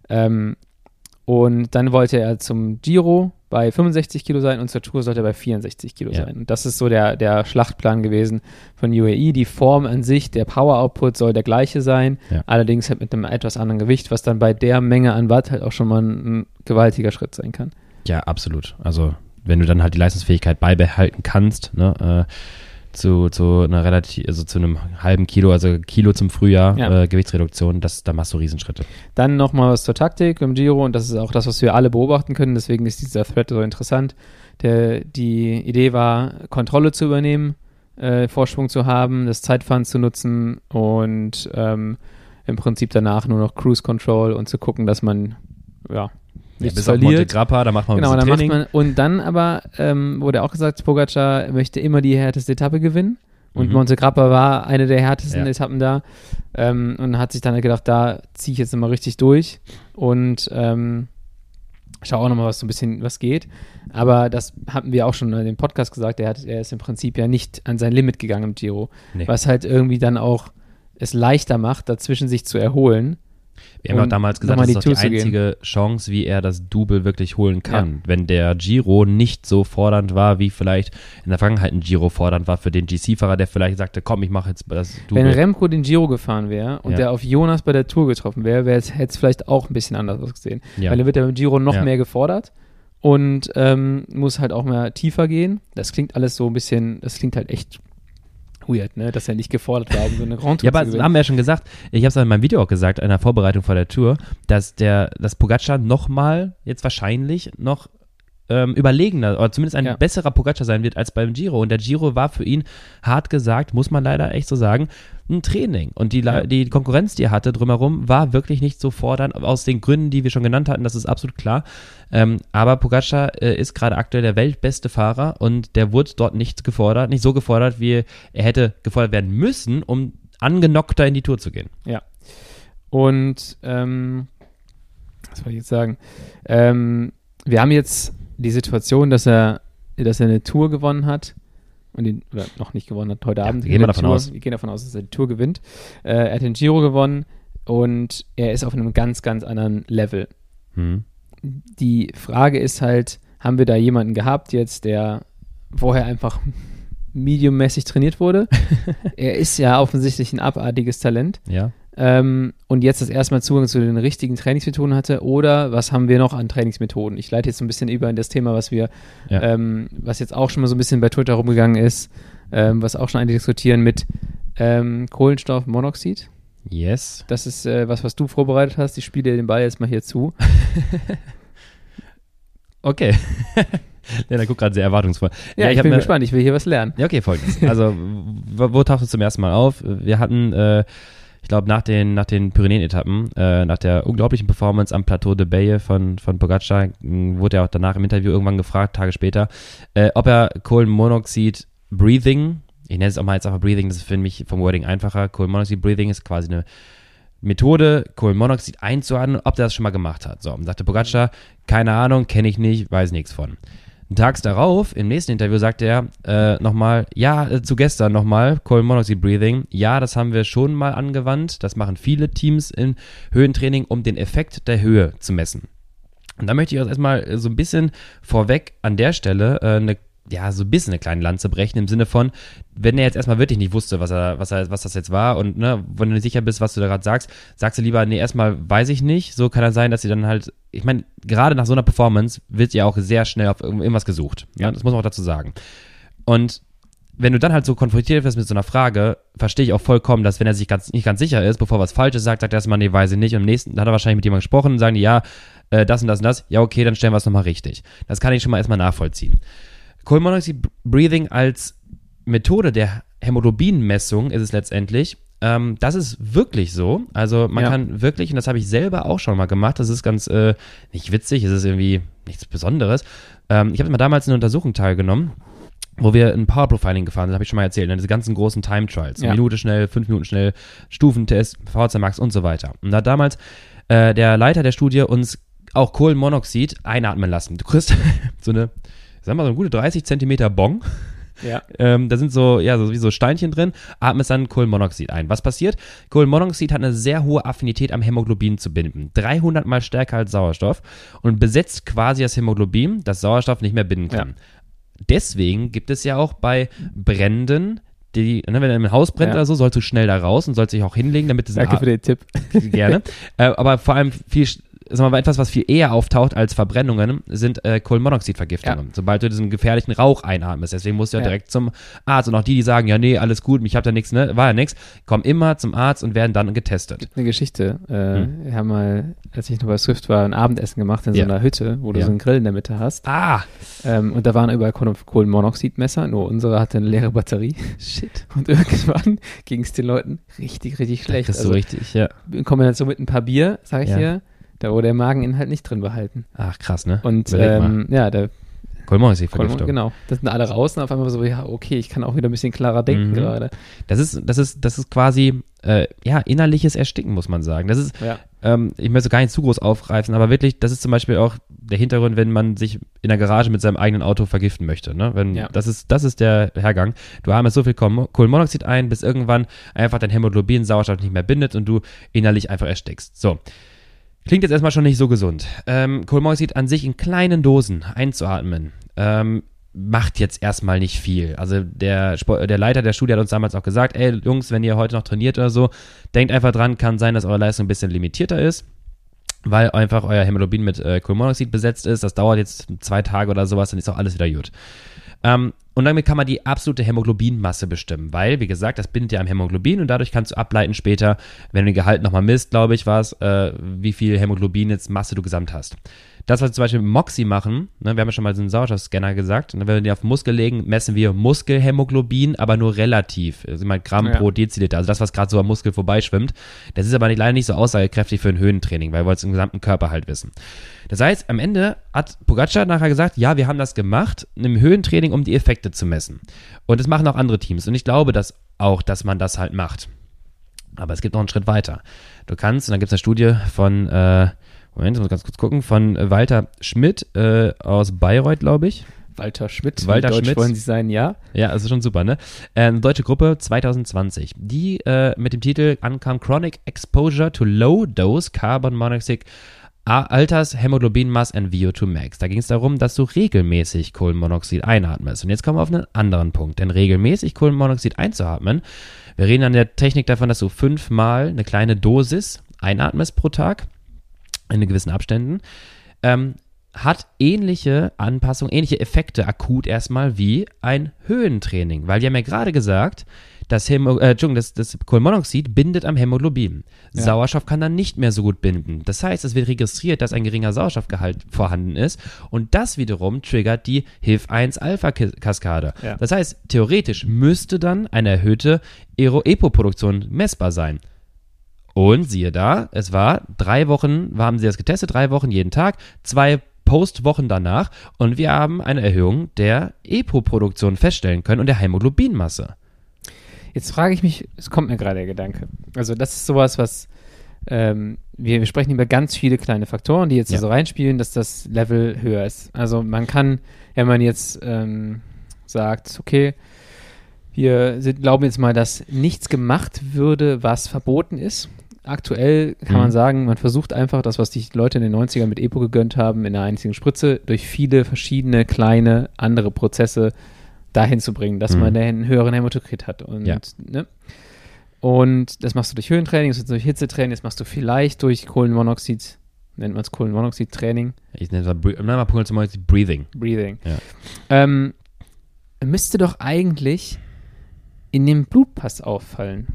und dann wollte er zum Giro bei 65 Kilo sein und zur Tour sollte er bei 64 Kilo sein. Und das ist so der Schlachtplan gewesen von UAE. Die Form an sich, der Power-Output soll der gleiche sein, allerdings halt mit einem etwas anderen Gewicht, was dann bei der Menge an Watt halt auch schon mal ein gewaltiger Schritt sein kann. Ja, absolut. Also wenn du dann halt die Leistungsfähigkeit beibehalten kannst, ne, zu einem halben Kilo, also Kilo zum Frühjahr, Gewichtsreduktion, da machst du Riesenschritte. Dann nochmal was zur Taktik im Giro und das ist auch das, was wir alle beobachten können, deswegen ist dieser Thread so interessant. Die Idee war, Kontrolle zu übernehmen, Vorsprung zu haben, das Zeitfahren zu nutzen und im Prinzip danach nur noch Cruise Control und zu gucken, dass man nichts bis verliert. Auf Monte Grappa, da macht man ein bisschen Training. Und dann aber wurde auch gesagt, Pogacar möchte immer die härteste Etappe gewinnen. Und Monte Grappa war eine der härtesten Etappen da. Und hat sich dann gedacht, da ziehe ich jetzt nochmal richtig durch. Und schau auch nochmal, was geht. Aber das hatten wir auch schon in dem Podcast gesagt, er ist im Prinzip ja nicht an sein Limit gegangen im Giro. Nee. Was halt irgendwie dann auch es leichter macht, dazwischen sich zu erholen. Wir haben auch damals gesagt, das ist doch die einzige Chance, wie er das Double wirklich holen kann. Ja. Wenn der Giro nicht so fordernd war, wie vielleicht in der Vergangenheit ein Giro fordernd war für den GC-Fahrer, der vielleicht sagte, komm, ich mache jetzt das Double. Wenn Remco den Giro gefahren wäre und der auf Jonas bei der Tour getroffen wäre, hätte es vielleicht auch ein bisschen anders ausgesehen. Ja. Weil er wird ja beim Giro noch mehr gefordert und muss halt auch mehr tiefer gehen. Das klingt alles so ein bisschen, das klingt halt echt weird, ne? Dass er nicht gefordert war, um so eine Grand Tour zu gewinnen. Ja, aber haben wir ja schon gesagt, ich habe es in meinem Video auch gesagt, in der Vorbereitung vor der Tour, dass Pogacar nochmal jetzt wahrscheinlich noch überlegener oder zumindest ein besserer Pogacar sein wird als beim Giro. Und der Giro war für ihn, hart gesagt, muss man leider echt so sagen, ein Training. Und die Konkurrenz, die er hatte drumherum, war wirklich nicht so fordernd, aus den Gründen, die wir schon genannt hatten, das ist absolut klar. Aber Pogacar ist gerade aktuell der weltbeste Fahrer und der wurde dort nicht so gefordert, wie er hätte gefordert werden müssen, um angenockter in die Tour zu gehen. Ja. Und, was soll ich jetzt sagen? Wir haben jetzt die Situation, dass er eine Tour gewonnen hat oder noch nicht gewonnen hat heute Abend. Gehen wir davon aus. Wir gehen davon aus, dass er die Tour gewinnt. Er hat den Giro gewonnen und er ist auf einem ganz, ganz anderen Level. Die Frage ist halt, haben wir da jemanden gehabt jetzt, der vorher einfach mediummäßig trainiert wurde? Er ist ja offensichtlich ein abartiges Talent. Ja. Und jetzt das erste Mal Zugang zu den richtigen Trainingsmethoden hatte, oder was haben wir noch an Trainingsmethoden? Ich leite jetzt so ein bisschen über in das Thema, was jetzt auch schon mal so ein bisschen bei Twitter rumgegangen ist, was auch schon einige diskutieren mit Kohlenstoffmonoxid. Yes. Das ist was du vorbereitet hast. Ich spiele dir den Ball jetzt mal hier zu. Okay. Ja, der guckt gerade sehr erwartungsvoll. Ja, ich bin gespannt. Ich will hier was lernen. Ja, okay, folgendes. Also, wo taucht es zum ersten Mal auf? Wir hatten ich glaube, nach den Pyrenäen-Etappen, nach der unglaublichen Performance am Plateau de Baye von Pogacar, wurde er auch danach im Interview irgendwann gefragt, Tage später, ob er Kohlenmonoxid Breathing, ich nenne es auch mal jetzt einfach Breathing, das ist für mich vom Wording einfacher, Kohlenmonoxid Breathing ist quasi eine Methode, Kohlenmonoxid einzuatmen, ob der das schon mal gemacht hat. So, und sagte Pogacar, keine Ahnung, kenne ich nicht, weiß nichts von. Tags darauf, im nächsten Interview, sagte er nochmal, zu gestern nochmal, Kohlenmonoxid Breathing, ja, das haben wir schon mal angewandt, das machen viele Teams im Höhentraining, um den Effekt der Höhe zu messen. Und da möchte ich auch erstmal so ein bisschen vorweg an der Stelle so ein bisschen eine kleine Lanze brechen, im Sinne von, wenn er jetzt erstmal wirklich nicht wusste, was das jetzt war und wenn du nicht sicher bist, was du da gerade sagst du lieber, nee, erstmal weiß ich nicht, so kann das sein, dass sie dann halt, ich meine, gerade nach so einer Performance wird ja auch sehr schnell auf irgendwas gesucht, ja, das muss man auch dazu sagen. Und wenn du dann halt so konfrontiert wirst mit so einer Frage, verstehe ich auch vollkommen, dass wenn er sich nicht ganz sicher ist, bevor er was Falsches sagt er erstmal, nee, weiß ich nicht, und im nächsten hat er wahrscheinlich mit jemandem gesprochen und sagen die, ja, das und das und das, ja, okay, dann stellen wir es nochmal richtig. Das kann ich schon mal erstmal nachvollziehen. Kohlenmonoxid Breathing als Methode der Hämoglobinmessung ist es letztendlich. Das ist wirklich so. Also man kann wirklich, und das habe ich selber auch schon mal gemacht, das ist ganz nicht witzig, es ist irgendwie nichts Besonderes. Ich habe mal damals in einer Untersuchung teilgenommen, wo wir ein Power Profiling gefahren sind, habe ich schon mal erzählt, diese ganzen großen Time Trials. Ja. Minute schnell, 5 Minuten schnell, Stufentest, VHC Max und so weiter. Und da hat damals der Leiter der Studie uns auch Kohlenmonoxid einatmen lassen. Du kriegst so eine gute 30 Zentimeter Bong. Ja. Da sind so wie so Steinchen drin, atmest dann Kohlenmonoxid ein. Was passiert? Kohlenmonoxid hat eine sehr hohe Affinität am Hämoglobin zu binden. 300 mal stärker als Sauerstoff und besetzt quasi das Hämoglobin, das Sauerstoff nicht mehr binden kann. Ja. Deswegen gibt es ja auch bei Bränden, wenn ein Haus brennt oder so, sollst du schnell da raus und sollst dich auch hinlegen, damit es... Danke für den Tipp. Gerne. Aber vor allem etwas, was viel eher auftaucht als Verbrennungen, sind Kohlenmonoxidvergiftungen. Ja. Sobald du diesen gefährlichen Rauch einatmest. Deswegen musst du ja direkt zum Arzt. Und auch die sagen, ja, nee, alles gut, ich hab da nichts, ne, war ja nichts, kommen immer zum Arzt und werden dann getestet. Eine Geschichte. Wir haben mal, als ich noch bei Swift war, ein Abendessen gemacht in so einer Hütte, wo du so einen Grill in der Mitte hast. Und da waren überall Kohlenmonoxidmesser, nur unsere hatte eine leere Batterie. Shit. Und irgendwann ging es den Leuten richtig, richtig schlecht. Das ist so richtig, ja. In Kombination mit ein paar Bier, sag ich dir, da wurde der Mageninhalt nicht drin behalten. Ach, krass, ne? Und der Kohlenmonoxidvergiftung. Genau. Das sind alle raus und auf einmal so, ja, okay, ich kann auch wieder ein bisschen klarer denken gerade. Das ist quasi innerliches Ersticken, muss man sagen. Das ist, ich möchte gar nicht zu groß aufgreifen, aber wirklich, das ist zum Beispiel auch der Hintergrund, wenn man sich in der Garage mit seinem eigenen Auto vergiften möchte. Ne? Das ist der Hergang. Du atmest so viel Kohlenmonoxid ein, bis irgendwann einfach dein Hämoglobin Sauerstoff nicht mehr bindet und du innerlich einfach erstickst. So. Klingt jetzt erstmal schon nicht so gesund. Kohlenmonoxid an sich in kleinen Dosen einzuatmen, macht jetzt erstmal nicht viel. Also der Leiter der Studie hat uns damals auch gesagt, ey Jungs, wenn ihr heute noch trainiert oder so, denkt einfach dran, kann sein, dass eure Leistung ein bisschen limitierter ist, weil einfach euer Hämoglobin mit Kohlenmonoxid besetzt ist. Das dauert jetzt 2 Tage oder sowas, dann ist auch alles wieder gut. Und damit kann man die absolute Hämoglobinmasse bestimmen, weil, wie gesagt, das bindet ja am Hämoglobin und dadurch kannst du ableiten später, wenn du den Gehalt nochmal misst, glaube ich, wie viel Hämoglobin jetzt Masse du gesamt hast. Das, was wir zum Beispiel mit Moxie machen, ne, wir haben ja schon mal so einen Sauerstoffscanner gesagt, und wenn wir den auf den Muskel legen, messen wir Muskelhämoglobin, aber nur relativ. Das sind mal Gramm pro Deziliter, also das, was gerade so am Muskel vorbeischwimmt. Das ist aber leider nicht so aussagekräftig für ein Höhentraining, weil wir wollen es im gesamten Körper halt wissen. Das heißt, am Ende hat Pogacar nachher gesagt, ja, wir haben das gemacht, im Höhentraining, um die Effekte zu messen. Und das machen auch andere Teams. Und ich glaube, dass man das halt macht. Aber es gibt noch einen Schritt weiter. Du kannst, und dann gibt es eine Studie von, Moment, ich muss ganz kurz gucken, von Walter Schmidt aus Bayreuth, glaube ich. Walter Schmidt, Walter Deutsch Schmidt. wollen Sie sein, ja? Ja, also schon super, ne? Eine deutsche Gruppe 2020, die mit dem Titel ankam Chronic Exposure to Low Dose Carbon Monoxide Alters Hämoglobin Mass and VO2 Max. Da ging es darum, dass du regelmäßig Kohlenmonoxid einatmest. Und jetzt kommen wir auf einen anderen Punkt, denn regelmäßig Kohlenmonoxid einzuatmen, wir reden an der Technik davon, dass du 5-mal eine kleine Dosis einatmest pro Tag, in gewissen Abständen, hat ähnliche Anpassungen, ähnliche Effekte akut erstmal wie ein Höhentraining. Weil die haben ja gerade gesagt, das Kohlenmonoxid bindet am Hämoglobin. Ja. Sauerstoff kann dann nicht mehr so gut binden. Das heißt, es wird registriert, dass ein geringer Sauerstoffgehalt vorhanden ist und das wiederum triggert die HIF-1-Alpha-Kaskade. Ja. Das heißt, theoretisch müsste dann eine erhöhte EPO-Produktion messbar sein. Und siehe da, es war 3 Wochen, haben sie das getestet, 3 Wochen jeden Tag, 2 Postwochen danach und wir haben eine Erhöhung der EPO-Produktion feststellen können und der Hämoglobinmasse. Jetzt frage ich mich, es kommt mir gerade der Gedanke. Also das ist sowas, was wir sprechen über ganz viele kleine Faktoren, die jetzt so reinspielen, dass das Level höher ist. Also man kann, wenn man jetzt sagt, okay, wir glauben jetzt mal, dass nichts gemacht würde, was verboten ist. Aktuell kann man sagen, man versucht einfach das, was die Leute in den 90ern mit EPO gegönnt haben, in einer einzigen Spritze, durch viele verschiedene kleine andere Prozesse dahin zu bringen, dass man einen höheren Hämatokrit hat. Und, ne? Und das machst du durch Höhentraining, das machst du durch Hitzetraining, das machst du vielleicht durch Kohlenmonoxid, nennt man es Kohlenmonoxid-Training. Ich nenne es mal Kohlenmonoxid-Breathing. Ja. Müsste doch eigentlich in dem Blutpass auffallen.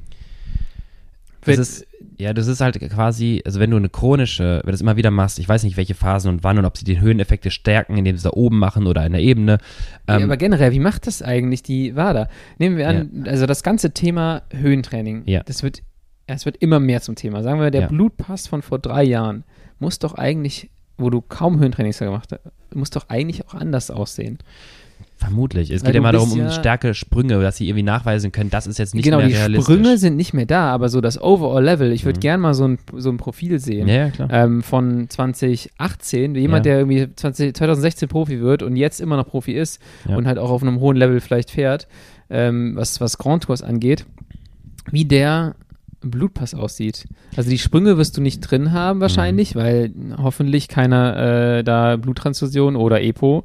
Das ist halt quasi, also wenn du wenn du das immer wieder machst, ich weiß nicht, welche Phasen und wann und ob sie die Höheneffekte stärken, indem sie da oben machen oder in der Ebene. Aber generell, wie macht das eigentlich die WADA? Nehmen wir an, also das ganze Thema Höhentraining, es wird immer mehr zum Thema. Sagen wir, der Blutpass von vor 3 Jahren muss doch eigentlich, wo du kaum Höhentrainings gemacht hast, muss doch eigentlich auch anders aussehen. Vermutlich. Es geht immer darum, um starke Sprünge, dass sie irgendwie nachweisen können, das ist jetzt nicht mehr realistisch. Genau, die Sprünge sind nicht mehr da, aber so das Overall-Level, ich würde gerne mal so ein Profil sehen von 2018, jemand, der irgendwie 2016 Profi wird und jetzt immer noch Profi ist und halt auch auf einem hohen Level vielleicht fährt, was Grand Tours angeht, wie der Blutpass aussieht. Also die Sprünge wirst du nicht drin haben wahrscheinlich, weil hoffentlich keiner da Bluttransfusion oder EPO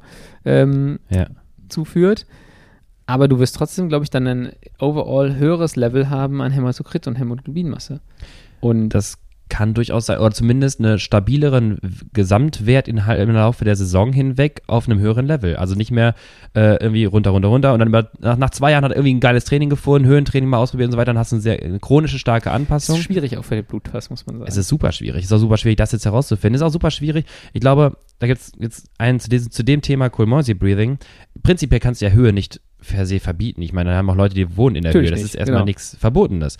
zuführt. Aber du wirst trotzdem, glaube ich, dann ein overall höheres Level haben an Hämatokrit und Hämoglobinmasse. Und das kann durchaus sein, oder zumindest einen stabileren Gesamtwert im Laufe der Saison hinweg auf einem höheren Level. Also nicht mehr irgendwie runter und dann nach 2 Jahren hat er irgendwie ein geiles Training gefunden, Höhentraining mal ausprobiert und so weiter, dann hast du eine chronische, starke Anpassung. Das ist schwierig auch für den Blutpass, muss man sagen. Es ist super schwierig. Es ist auch super schwierig, das jetzt herauszufinden. Es ist auch super schwierig. Ich glaube, da gibt es jetzt einen zu dem Thema Kohlenmonoxid Breathing. Prinzipiell kannst du ja Höhe nicht per se verbieten. Ich meine, da haben auch Leute, die wohnen in der Höhe. Das ist erstmal nichts Verbotenes.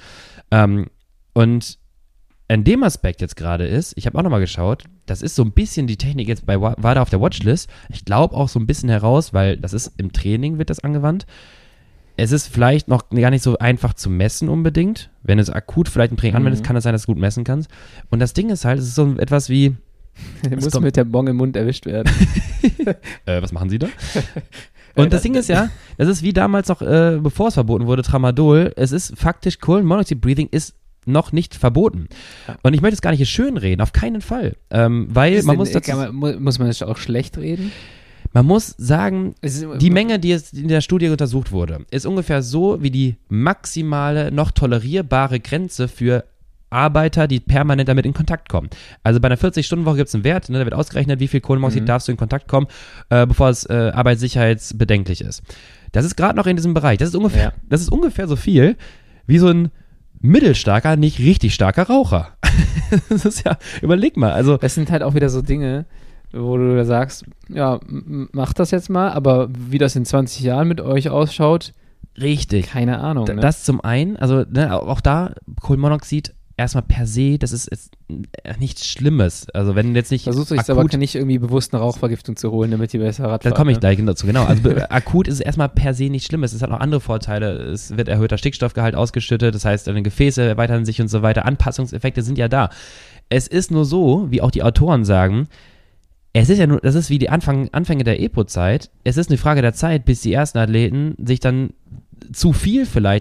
Und in dem Aspekt jetzt gerade ist, ich habe auch nochmal geschaut, das ist so ein bisschen die Technik jetzt bei WADA auf der Watchlist. Ich glaube auch so ein bisschen heraus, weil das ist im Training wird das angewandt. Es ist vielleicht noch gar nicht so einfach zu messen unbedingt. Wenn du es akut vielleicht im Training anwendest, kann es sein, dass du gut messen kannst. Und das Ding ist halt, es ist so etwas wie... Du musst mit der Bong im Mund erwischt werden. Was machen Sie da? Und das Ding ist ja, das ist wie damals noch, bevor es verboten wurde, Tramadol. Es ist faktisch, Kohlenmonoxid-Breathing ist noch nicht verboten. Und ich möchte es gar nicht hier schön reden, auf keinen Fall. Weil man muss muss man das auch schlecht reden? Man muss sagen, die Menge, die jetzt in der Studie untersucht wurde, ist ungefähr so wie die maximale, noch tolerierbare Grenze für Arbeiter, die permanent damit in Kontakt kommen. Also bei einer 40-Stunden-Woche gibt es einen Wert, da wird ausgerechnet, wie viel Kohlenmonoxid darfst du in Kontakt kommen, bevor es arbeitssicherheitsbedenklich ist. Das ist gerade noch in diesem Bereich. Das ist ungefähr so viel wie so ein mittelstarker, nicht richtig starker Raucher. Das ist ja, überleg mal. Also das sind halt auch wieder so Dinge, wo du sagst, ja, macht das jetzt mal, aber wie das in 20 Jahren mit euch ausschaut, richtig. Keine Ahnung. Ne? Das zum einen, also auch da, Kohlenmonoxid erstmal per se, das ist nichts Schlimmes. Also wenn jetzt nicht versuchst du jetzt aber nicht irgendwie bewusst eine Rauchvergiftung zu holen, damit die besser Radfahren. Da komme ich gleich dazu, genau. Also akut ist es erstmal per se nicht schlimm. Es hat noch andere Vorteile. Es wird erhöhter Stickstoffgehalt ausgeschüttet, das heißt, deine Gefäße erweitern sich und so weiter. Anpassungseffekte sind ja da. Es ist nur so, wie auch die Autoren sagen, es ist ja nur, das ist wie die Anfänge der Epo-Zeit. Es ist eine Frage der Zeit, bis die ersten Athleten sich dann zu viel vielleicht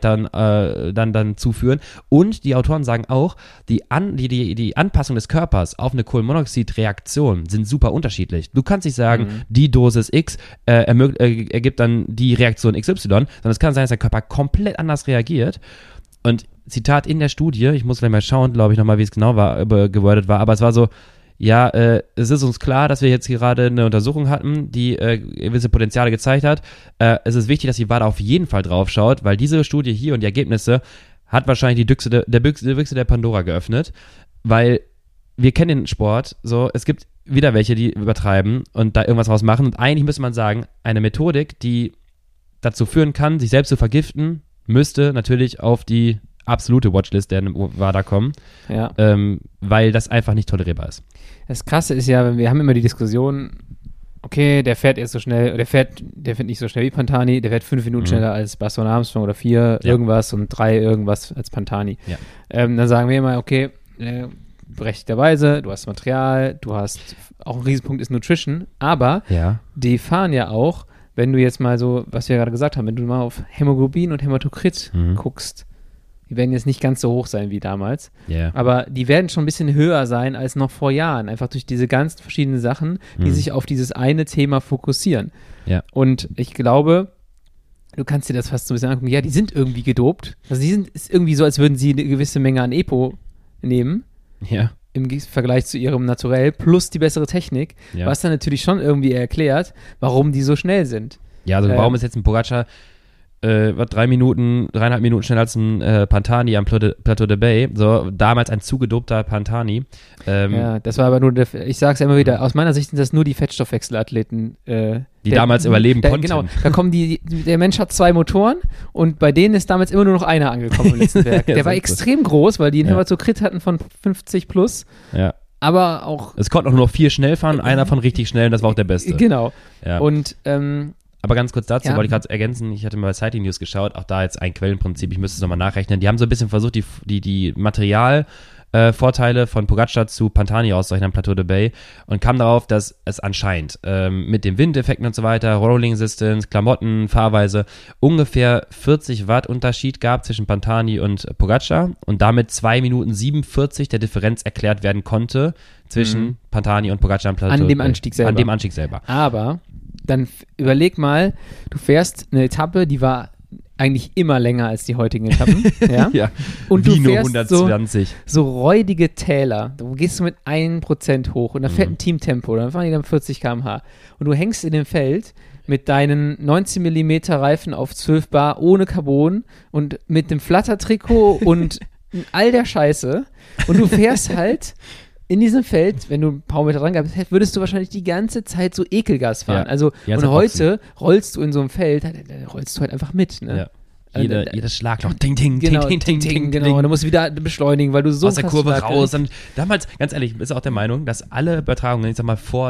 dann zuführen. Und die Autoren sagen auch, die Anpassung des Körpers auf eine Kohlenmonoxidreaktion sind super unterschiedlich. Du kannst nicht sagen, die Dosis X ergibt dann die Reaktion XY, sondern es kann sein, dass der Körper komplett anders reagiert. Und Zitat in der Studie, ich muss gleich mal schauen, glaube ich, nochmal, wie es genau gewordet war, aber es war so, ja, es ist uns klar, dass wir jetzt gerade eine Untersuchung hatten, die gewisse Potenziale gezeigt hat. Es ist wichtig, dass die WADA auf jeden Fall drauf schaut, weil diese Studie hier und die Ergebnisse hat wahrscheinlich die Büchse der Pandora geöffnet, weil wir kennen den Sport, so, es gibt wieder welche, die übertreiben und da irgendwas draus machen und eigentlich müsste man sagen, eine Methodik, die dazu führen kann, sich selbst zu vergiften, müsste natürlich auf die absolute Watchlist der WADA kommen, weil das einfach nicht tolerierbar ist. Das Krasse ist ja, wir haben immer die Diskussion, okay, der fährt jetzt so schnell, der fährt nicht so schnell wie Pantani, der fährt 5 Minuten schneller als Bastien Armstrong oder 4 irgendwas und 3 irgendwas als Pantani. Ja. Dann sagen wir immer, okay, berechtigterweise, du hast Material, du hast, auch ein Riesenpunkt ist Nutrition, aber die fahren ja auch, wenn du jetzt mal so, was wir gerade gesagt haben, wenn du mal auf Hämoglobin und Hämatokrit guckst, die werden jetzt nicht ganz so hoch sein wie damals, aber die werden schon ein bisschen höher sein als noch vor Jahren, einfach durch diese ganzen verschiedenen Sachen, die sich auf dieses eine Thema fokussieren. Ja. Und ich glaube, du kannst dir das fast so ein bisschen angucken, ja, die sind irgendwie gedopt, also ist irgendwie so, als würden sie eine gewisse Menge an Epo nehmen, im Vergleich zu ihrem Naturell, plus die bessere Technik, was dann natürlich schon irgendwie erklärt, warum die so schnell sind. Ja, also warum ist jetzt ein Pogacar 3,5 Minuten schneller als ein Pantani am Plateau de Bay, so damals ein zugedobter Pantani. Das war aber nur, ich sag's ja immer wieder, aus meiner Sicht sind das nur die Fettstoffwechselathleten, die damals überleben konnten. Genau, da kommen der Mensch hat 2 Motoren und bei denen ist damals immer nur noch einer angekommen im letzten Werk. Der war extrem groß, weil die einen Hämatokrit hatten von 50 plus. Ja. Aber auch. Es konnten auch nur noch 4 schnell fahren, einer von richtig schnell und das war auch der Beste. Genau. Ja. Und aber ganz kurz dazu, wollte ich gerade ergänzen, ich hatte mal bei Cycling News geschaut, auch da jetzt ein Quellenprinzip, ich müsste es nochmal nachrechnen, die haben so ein bisschen versucht, die Materialvorteile von Pogacar zu Pantani auszurechnen am Plateau de Bay und kam darauf, dass es anscheinend mit den Windeffekten und so weiter, Rolling Resistance, Klamotten, Fahrweise, ungefähr 40 Watt Unterschied gab zwischen Pantani und Pogacar und damit 2 Minuten 47 der Differenz erklärt werden konnte zwischen Pantani und Pogacar am Plateau an dem Anstieg selber. An dem Anstieg selber. Aber dann überleg mal, du fährst eine Etappe, die war eigentlich immer länger als die heutigen Etappen. Ja? Und wie du fährst nur 120. So räudige Täler. Du gehst mit 1% hoch und da fährt ein Teamtempo, dann fahren die dann 40 km/h. Und du hängst in dem Feld mit deinen 19 mm Reifen auf 12 Bar ohne Carbon und mit dem Flattertrikot und all der Scheiße. Und du fährst halt in diesem Feld, wenn du ein paar Meter dran gehabt hättest, würdest du wahrscheinlich die ganze Zeit so Ekelgas fahren. Also, und heute rollst du in so einem Feld, da rollst du halt einfach mit, ne? Ja. Jedes Schlagloch, ding, ting, genau, ting, ting, ting, ting, genau. ting. Und du musst wieder beschleunigen, weil du so aus der Kurve raus. Und damals, ganz ehrlich, ist auch der Meinung, dass alle Übertragungen, ich sag mal vor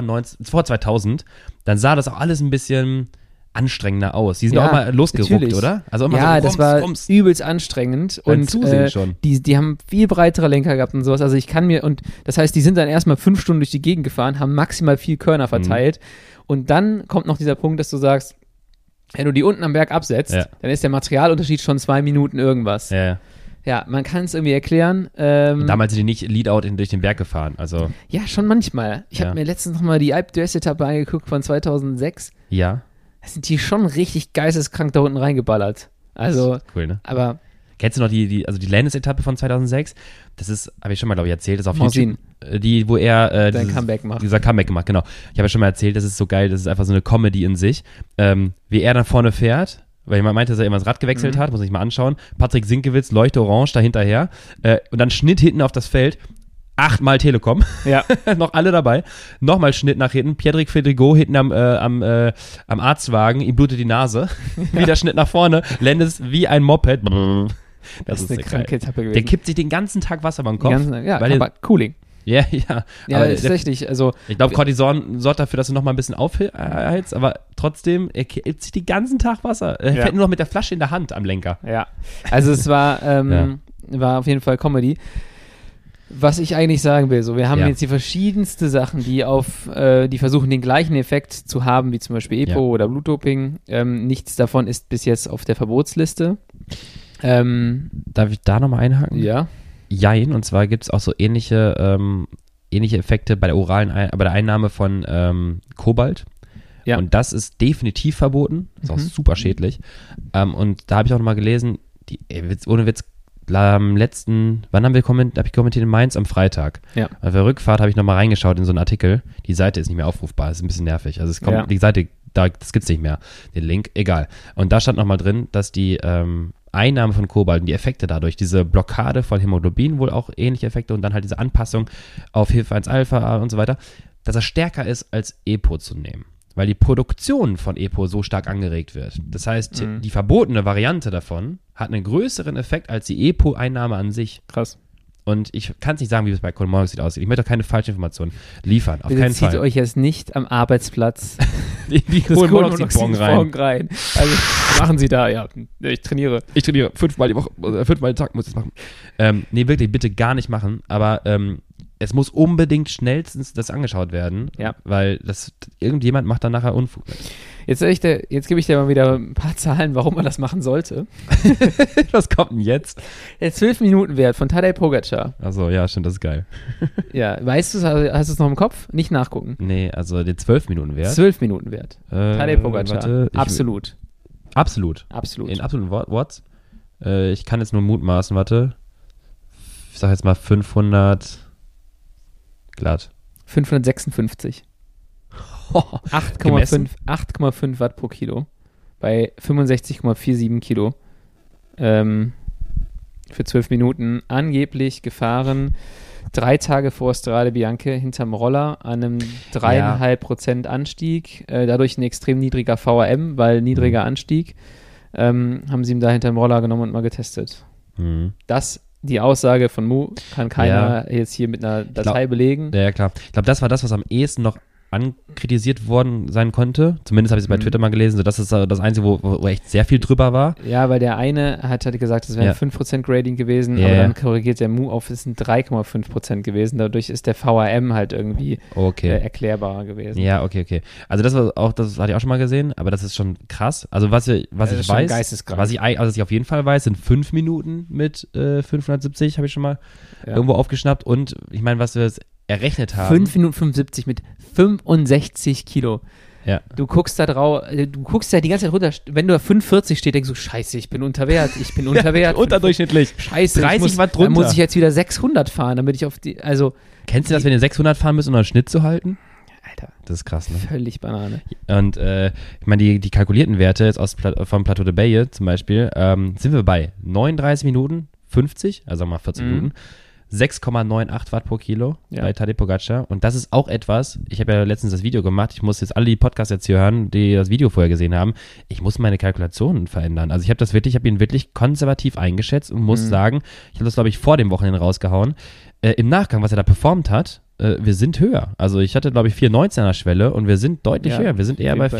2000, dann sah das auch alles ein bisschen anstrengender aus. Die sind auch mal losgeruckt, natürlich. Oder? Also immer so das war übelst anstrengend. Und schon. Die haben viel breitere Lenker gehabt und sowas. Also ich kann mir, und das heißt, die sind dann erstmal 5 Stunden durch die Gegend gefahren, haben maximal viel Körner verteilt. Und dann kommt noch dieser Punkt, dass du sagst, wenn du die unten am Berg absetzt, dann ist der Materialunterschied schon 2 Minuten irgendwas. Ja, man kann es irgendwie erklären. Damals sind die nicht Leadout durch den Berg gefahren. Also. Ja, schon manchmal. Ich habe mir letztens nochmal die Alpe d'Huez Etappe angeguckt von 2006. Ja. Da sind die schon richtig geisteskrank da unten reingeballert. Also, cool, ne? Aber kennst du noch die Landis-Etappe von 2006? Das ist, habe ich schon mal, glaube ich, erzählt, das ist auf YouTube, wo er Comeback macht. Dieser Comeback gemacht, genau. Ich habe ja schon mal erzählt, das ist so geil, das ist einfach so eine Comedy in sich. Wie er dann vorne fährt, weil jemand meinte, dass er immer das Rad gewechselt hat, muss ich mal anschauen. Patrick Sinkewitz, Leuchte orange da hinterher und dann Schnitt hinten auf das Feld. 8-mal Telekom. Ja. Noch alle dabei. Nochmal Schnitt nach hinten. Piedrik Fedrigo hinten am Arztwagen. Ihm blutet die Nase. Wieder Schnitt nach vorne. Lendes wie ein Moped. Das ist eine kranke Etappe gewesen. Der kippt sich den ganzen Tag Wasser beim Kopf. Aber Cooling. Ja. Ja, aber tatsächlich. Also, ich glaube, Cortison sorgt dafür, dass du nochmal ein bisschen aufheizt, aber trotzdem, er kippt sich den ganzen Tag Wasser. Er fährt nur noch mit der Flasche in der Hand am Lenker. Ja. Also es war auf jeden Fall Comedy. Was ich eigentlich sagen will, so wir haben jetzt die verschiedenste Sachen, die versuchen, den gleichen Effekt zu haben, wie zum Beispiel EPO oder Blutdoping. Nichts davon ist bis jetzt auf der Verbotsliste. Darf ich da nochmal einhaken? Ja. Jein, und zwar gibt es auch so ähnliche Effekte bei der Einnahme von Kobalt. Ja. Und das ist definitiv verboten. Ist auch super schädlich. Und da habe ich auch nochmal gelesen, ohne Witz, wann habe ich kommentiert in Mainz? Am Freitag. Ja. Auf der Rückfahrt habe ich nochmal reingeschaut in so einen Artikel. Die Seite ist nicht mehr aufrufbar, ist ein bisschen nervig. Also die Seite, das gibt es nicht mehr. Den Link, egal. Und da stand nochmal drin, dass die Einnahme von Kobalt und die Effekte dadurch, diese Blockade von Hämoglobin, wohl auch ähnliche Effekte und dann halt diese Anpassung auf HIF-1-Alpha und so weiter, dass er stärker ist, als EPO zu nehmen. Weil die Produktion von EPO so stark angeregt wird. Das heißt, die verbotene Variante davon hat einen größeren Effekt als die EPO-Einnahme an sich. Krass. Und ich kann es nicht sagen, wie es bei Kohlenmonoxid aussieht. Ich möchte auch keine falsche Information liefern. Auf keinen Fall. Zieht euch jetzt nicht am Arbeitsplatz die Kohlenmonoxid rein. Also machen Sie da, ja. Ich trainiere. 5-mal die Woche, 5-mal den Tag muss ich das machen. Nee, wirklich, bitte gar nicht machen. Aber es muss unbedingt schnellstens das angeschaut werden, weil irgendjemand macht dann nachher Unfug. Jetzt gebe ich dir mal wieder ein paar Zahlen, warum man das machen sollte. Was kommt denn jetzt? Der 12-Minuten-Wert von Tadej Pogačar. Achso, ja, stimmt, das ist geil. Ja, weißt du, hast du es noch im Kopf? Nicht nachgucken. Nee, also den 12-Minuten-Wert. 12-Minuten-Wert. Tadej Pogačar. Absolut. Absolut? Absolut. In absoluten Worts? Ich kann jetzt nur mutmaßen, warte. Ich sag jetzt mal 500 glatt. 556. 8,5 Watt pro Kilo bei 65,47 Kilo für 12 Minuten angeblich gefahren 3 Tage vor Strade Bianche hinterm Roller an einem 3,5% Anstieg, dadurch ein extrem niedriger VRM, weil niedriger Anstieg, haben sie ihn da hinterm Roller genommen und mal getestet. Die Aussage von Mu kann keiner jetzt hier mit einer Datei belegen. Ja, klar. Ich glaube, das war das, was am ehesten noch ankritisiert worden sein konnte. Zumindest habe ich es bei Twitter mal gelesen. So, das ist das Einzige, wo echt sehr viel drüber war. Ja, weil der eine hat gesagt, es wäre 5% Grading gewesen, aber dann korrigiert der Mu auf, es sind 3,5% gewesen. Dadurch ist der VRM halt irgendwie erklärbarer gewesen. Ja, okay. Also das hatte ich auch schon mal gesehen, aber das ist schon krass. Also was ich weiß, was ich auf jeden Fall weiß, sind 5 Minuten mit 570, habe ich schon mal irgendwo aufgeschnappt. Und ich meine, was wir errechnet haben. 5 Minuten 75 mit 65 Kilo. Ja. Du guckst da drauf, du guckst ja die ganze Zeit runter, wenn du 45 steht, denkst du, scheiße, ich bin unter Wert. Unterdurchschnittlich. Scheiße, 30 Watt drunter. Dann muss ich jetzt wieder 600 fahren, damit ich Kennst du das, wenn ihr 600 fahren müsst, um einen Schnitt zu halten? Alter. Das ist krass, ne? Völlig Banane. Und ich meine, die kalkulierten Werte jetzt vom Plateau de Beille zum Beispiel, sind wir bei 39 Minuten 50, also sagen wir mal 40 Minuten, 6,98 Watt pro Kilo bei Tadej Pogačar. Und das ist auch etwas, ich habe ja letztens das Video gemacht, ich muss jetzt alle die Podcasts jetzt hier hören, die das Video vorher gesehen haben, ich muss meine Kalkulationen verändern. Also ich habe ihn wirklich konservativ eingeschätzt und muss sagen, ich habe das, glaube ich, vor dem Wochenende rausgehauen. Im Nachgang, was er da performt hat, wir sind höher. Also ich hatte, glaube ich, 4,19 an der Schwelle und wir sind deutlich höher. Wir sind eher bei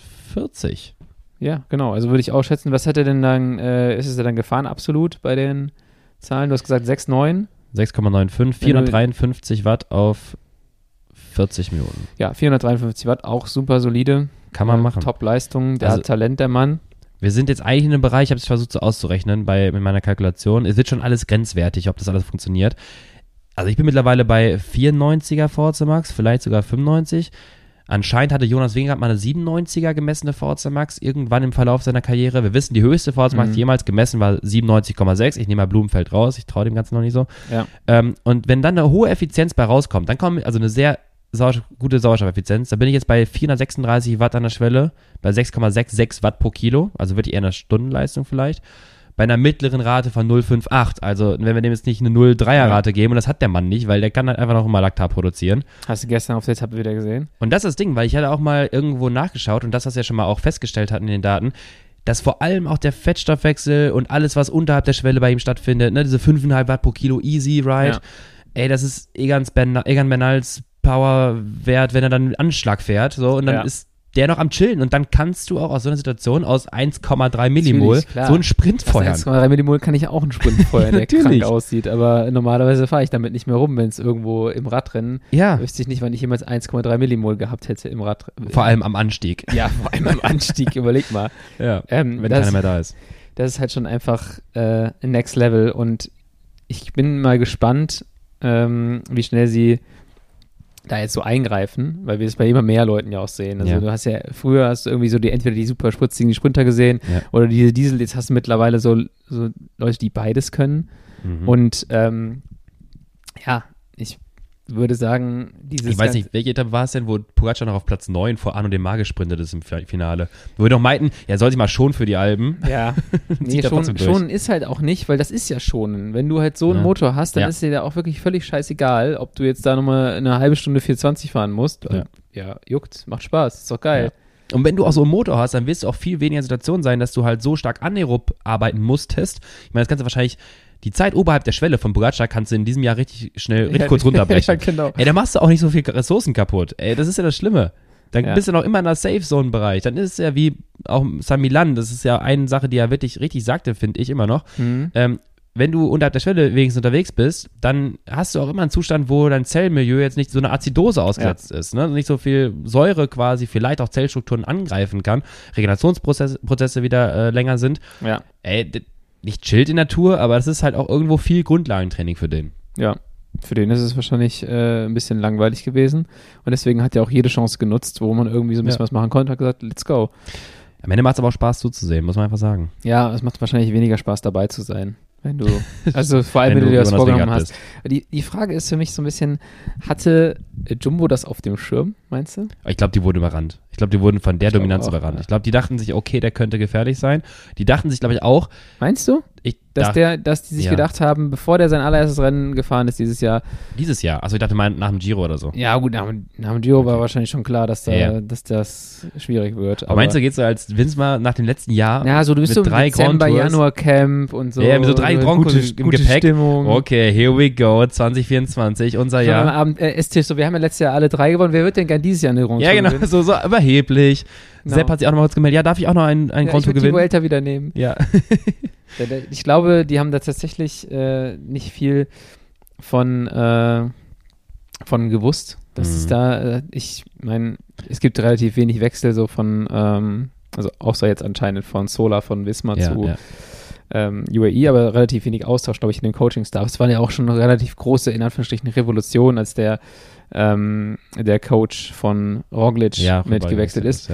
440. Ja, genau. Also würde ich auch schätzen, was hat er denn dann, ist es dann gefahren absolut bei den Zahlen? Du hast gesagt 6,9? 6,95, 453 Watt auf 40 Minuten. Ja, 453 Watt, auch super solide. Kann man machen. Top-Leistung, der hat Talent, der Mann. Wir sind jetzt eigentlich in einem Bereich, ich habe es versucht so auszurechnen mit meiner Kalkulation. Es wird schon alles grenzwertig, ob das alles funktioniert. Also ich bin mittlerweile bei 94er VHC Max, vielleicht sogar 95. Anscheinend hatte Jonas Vingegaard mal eine 97er gemessene VHC Max irgendwann im Verlauf seiner Karriere. Wir wissen, die höchste VHC Max jemals gemessen war 97,6. Ich nehme mal Blumenfeld raus, ich traue dem Ganzen noch nicht so. Ja. Und wenn dann eine hohe Effizienz bei rauskommt, dann kommt also eine sehr gute Sauerstoffeffizienz. Da bin ich jetzt bei 436 Watt an der Schwelle, bei 6,66 Watt pro Kilo, also wirklich eher eine Stundenleistung vielleicht. bei einer mittleren Rate von 0,58. Also wenn wir dem jetzt nicht eine 0,3er-Rate geben, und das hat der Mann nicht, weil der kann halt einfach noch immer Laktat produzieren. Hast du gestern auf der Etappe wieder gesehen? Und das ist das Ding, weil ich hatte auch mal irgendwo nachgeschaut und das, was wir schon mal auch festgestellt hatten in den Daten, dass vor allem auch der Fettstoffwechsel und alles, was unterhalb der Schwelle bei ihm stattfindet, ne, diese 5,5 Watt pro Kilo Easy Ride, das ist Egan Bernals Powerwert, wenn er dann einen Anschlag fährt, so, und dann ist der noch am Chillen und dann kannst du auch aus so einer Situation aus 1,3 Millimol so einen Sprint feuern. 1,3 Millimol kann ich auch einen Sprint feuern, der krank aussieht, aber normalerweise fahre ich damit nicht mehr rum, wenn es irgendwo im Radrennen, wüsste ich nicht, wann ich jemals 1,3 Millimol gehabt hätte im Radrennen. Vor allem am Anstieg. Ja, vor allem am Anstieg, überleg mal. Wenn keiner mehr da ist. Das ist halt schon einfach Next Level und ich bin mal gespannt, wie schnell sie da jetzt so eingreifen, weil wir es bei immer mehr Leuten ja auch sehen. Also du hast früher hast du irgendwie so entweder die super spritzigen Sprinter gesehen oder diese Diesel, jetzt hast du mittlerweile so Leute, die beides können. Und ich würde sagen, ich weiß nicht, welche Etappe war es denn, wo Pogacar noch auf Platz 9 vor Arnaud Démare gesprintet ist im Finale. Wo wir doch meinten, er soll sich mal schonen für die Alben. Ja, nee, schonen ist halt auch nicht, weil das ist ja schonen. Wenn du halt so einen Motor hast, dann ist dir da auch wirklich völlig scheißegal, ob du jetzt da nochmal eine halbe Stunde 4,20 fahren musst. Ja, juckt, macht Spaß, ist doch geil. Ja. Und wenn du auch so einen Motor hast, dann wirst du auch viel weniger in der Situation sein, dass du halt so stark anaerob arbeiten musstest. Ich meine, das kannst du wahrscheinlich die Zeit oberhalb der Schwelle von Pogacar kannst du in diesem Jahr richtig kurz runterbrechen. Ja, genau. Da machst du auch nicht so viel Ressourcen kaputt. Das ist ja das Schlimme. Dann bist du noch immer in der Safe-Zone-Bereich. Dann ist es ja wie auch San Milan, das ist ja eine Sache, die er wirklich richtig sagte, finde ich immer noch. Wenn du unterhalb der Schwelle wenigstens unterwegs bist, dann hast du auch immer einen Zustand, wo dein Zellmilieu jetzt nicht so eine Azidose ausgesetzt ist, ne? Nicht so viel Säure quasi, vielleicht auch Zellstrukturen angreifen kann, Regenerationsprozesse wieder länger sind. Ja. Nicht chillt in der Tour, aber das ist halt auch irgendwo viel Grundlagentraining für den. Ja, für den ist es wahrscheinlich ein bisschen langweilig gewesen und deswegen hat er auch jede Chance genutzt, wo man irgendwie so ein bisschen was machen konnte, hat gesagt, let's go. Am Ende macht es aber auch Spaß zuzusehen, muss man einfach sagen. Ja, es macht wahrscheinlich weniger Spaß dabei zu sein. Wenn du, also vor allem, wenn du dir das vorgenommen hast. Die Frage ist für mich so ein bisschen, hatte Jumbo das auf dem Schirm, meinst du? Ich glaube, die wurden überrannt. Ich glaube, die wurden von der Dominanz überrannt. Ja. Ich glaube, die dachten sich, okay, der könnte gefährlich sein. Die dachten sich, glaube ich, auch. Meinst du? Dass die sich gedacht haben, bevor der sein allererstes Rennen gefahren ist dieses Jahr. Dieses Jahr? Also ich dachte mal nach dem Giro oder so. Ja gut, nach dem Giro war wahrscheinlich schon klar, dass das schwierig wird. Aber meinst du, geht's so als Vince mal nach dem letzten Jahr? Ja, so du bist mit so im Dezember, Januar Camp und so. Ja, mit so 3 Grand Tours im gute Gepäck. Stimmung. Okay, here we go, 2024, unser Jahr. Am Abend Esstisch, so wir haben ja letztes Jahr alle 3 gewonnen, wer wird denn gern dieses Jahr eine Grand Tour gewinnen? So überheblich. Genau. Sepp hat sich auch noch mal kurz gemeldet, ja, darf ich auch noch einen Grand Tour gewinnen? Ich würde die Vuelta wieder nehmen. Ja. Ich glaube, die haben da tatsächlich nicht viel von gewusst. Das ist da, ich meine, es gibt relativ wenig Wechsel so von, also außer jetzt anscheinend von Sola, von Visma zu UAE, aber relativ wenig Austausch, glaube ich, in den Coaching-Staff. Es war ja auch schon eine relativ große, in Anführungsstrichen, Revolution, als der Coach von Roglic mitgewechselt ist.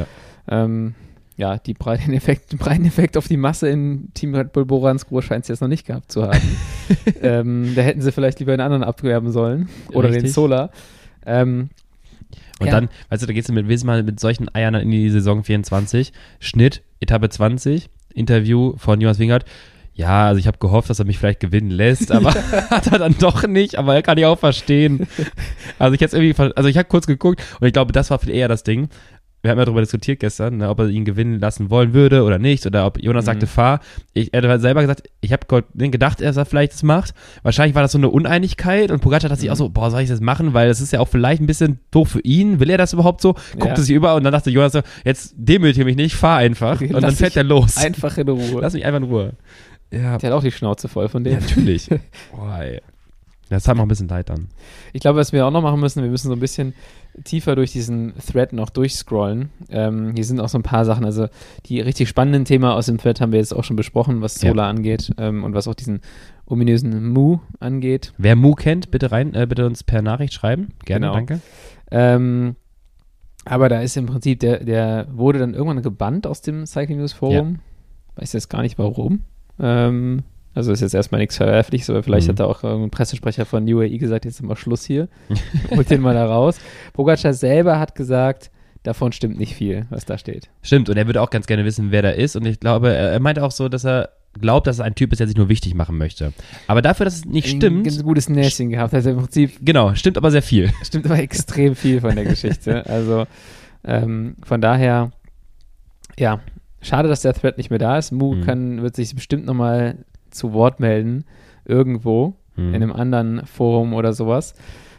Die breiten Effekt auf die Masse in Team Red Bull Boransgrohe scheint es jetzt noch nicht gehabt zu haben. Da hätten sie vielleicht lieber einen anderen abwerben sollen. Oder den Sola. Und dann, weißt du, da gehst du mit Visma mit solchen Eiern in die Saison 24. Schnitt, Etappe 20, Interview von Jonas Wingert. Ja, also ich habe gehofft, dass er mich vielleicht gewinnen lässt, aber hat er dann doch nicht, aber kann ich auch verstehen. Also ich habe kurz geguckt und ich glaube, das war viel eher das Ding. Wir haben ja darüber diskutiert gestern, ne, ob er ihn gewinnen lassen wollen würde oder nicht, oder ob Jonas sagte, fahr. Er hat selber gesagt, ich habe gedacht, dass er vielleicht das macht. Wahrscheinlich war das so eine Uneinigkeit und Pogacar hat sich auch so, soll ich das machen, weil das ist ja auch vielleicht ein bisschen doof für ihn. Will er das überhaupt so? Guckte sich über und dann dachte Jonas so, jetzt demütige mich nicht, fahr einfach. Und dann fährt er los. Einfach in Ruhe. Lass mich einfach in Ruhe. Ja. Der hat auch die Schnauze voll von dem. Ja, natürlich. Boah, ey. Das hat noch ein bisschen leid dann. Ich glaube, was wir auch noch machen müssen, wir müssen so ein bisschen tiefer durch diesen Thread noch durchscrollen. Hier sind auch so ein paar Sachen, also die richtig spannenden Themen aus dem Thread haben wir jetzt auch schon besprochen, was Sola angeht und was auch diesen ominösen Mu angeht. Wer Mu kennt, bitte bitte uns per Nachricht schreiben. Gerne, genau. Danke. Aber da ist im Prinzip, der wurde dann irgendwann gebannt aus dem Cycling News Forum. Weiß jetzt gar nicht warum. Also ist jetzt erstmal nichts Verwerfliches, aber vielleicht hat da auch ein Pressesprecher von UAE gesagt, jetzt ist mal Schluss hier. Holt den mal da raus. Pogacar selber hat gesagt, davon stimmt nicht viel, was da steht. Stimmt, und er würde auch ganz gerne wissen, wer da ist. Und ich glaube, er meinte auch so, dass er glaubt, dass es ein Typ ist, der sich nur wichtig machen möchte. Aber dafür, dass es nicht stimmt. Ein gutes Näschen gehabt, also im Prinzip. Genau, stimmt aber sehr viel. Stimmt aber extrem viel von der Geschichte. Also von daher, ja, schade, dass der Thread nicht mehr da ist. Mu wird sich bestimmt nochmal zu Wort melden, irgendwo, in einem anderen Forum oder sowas.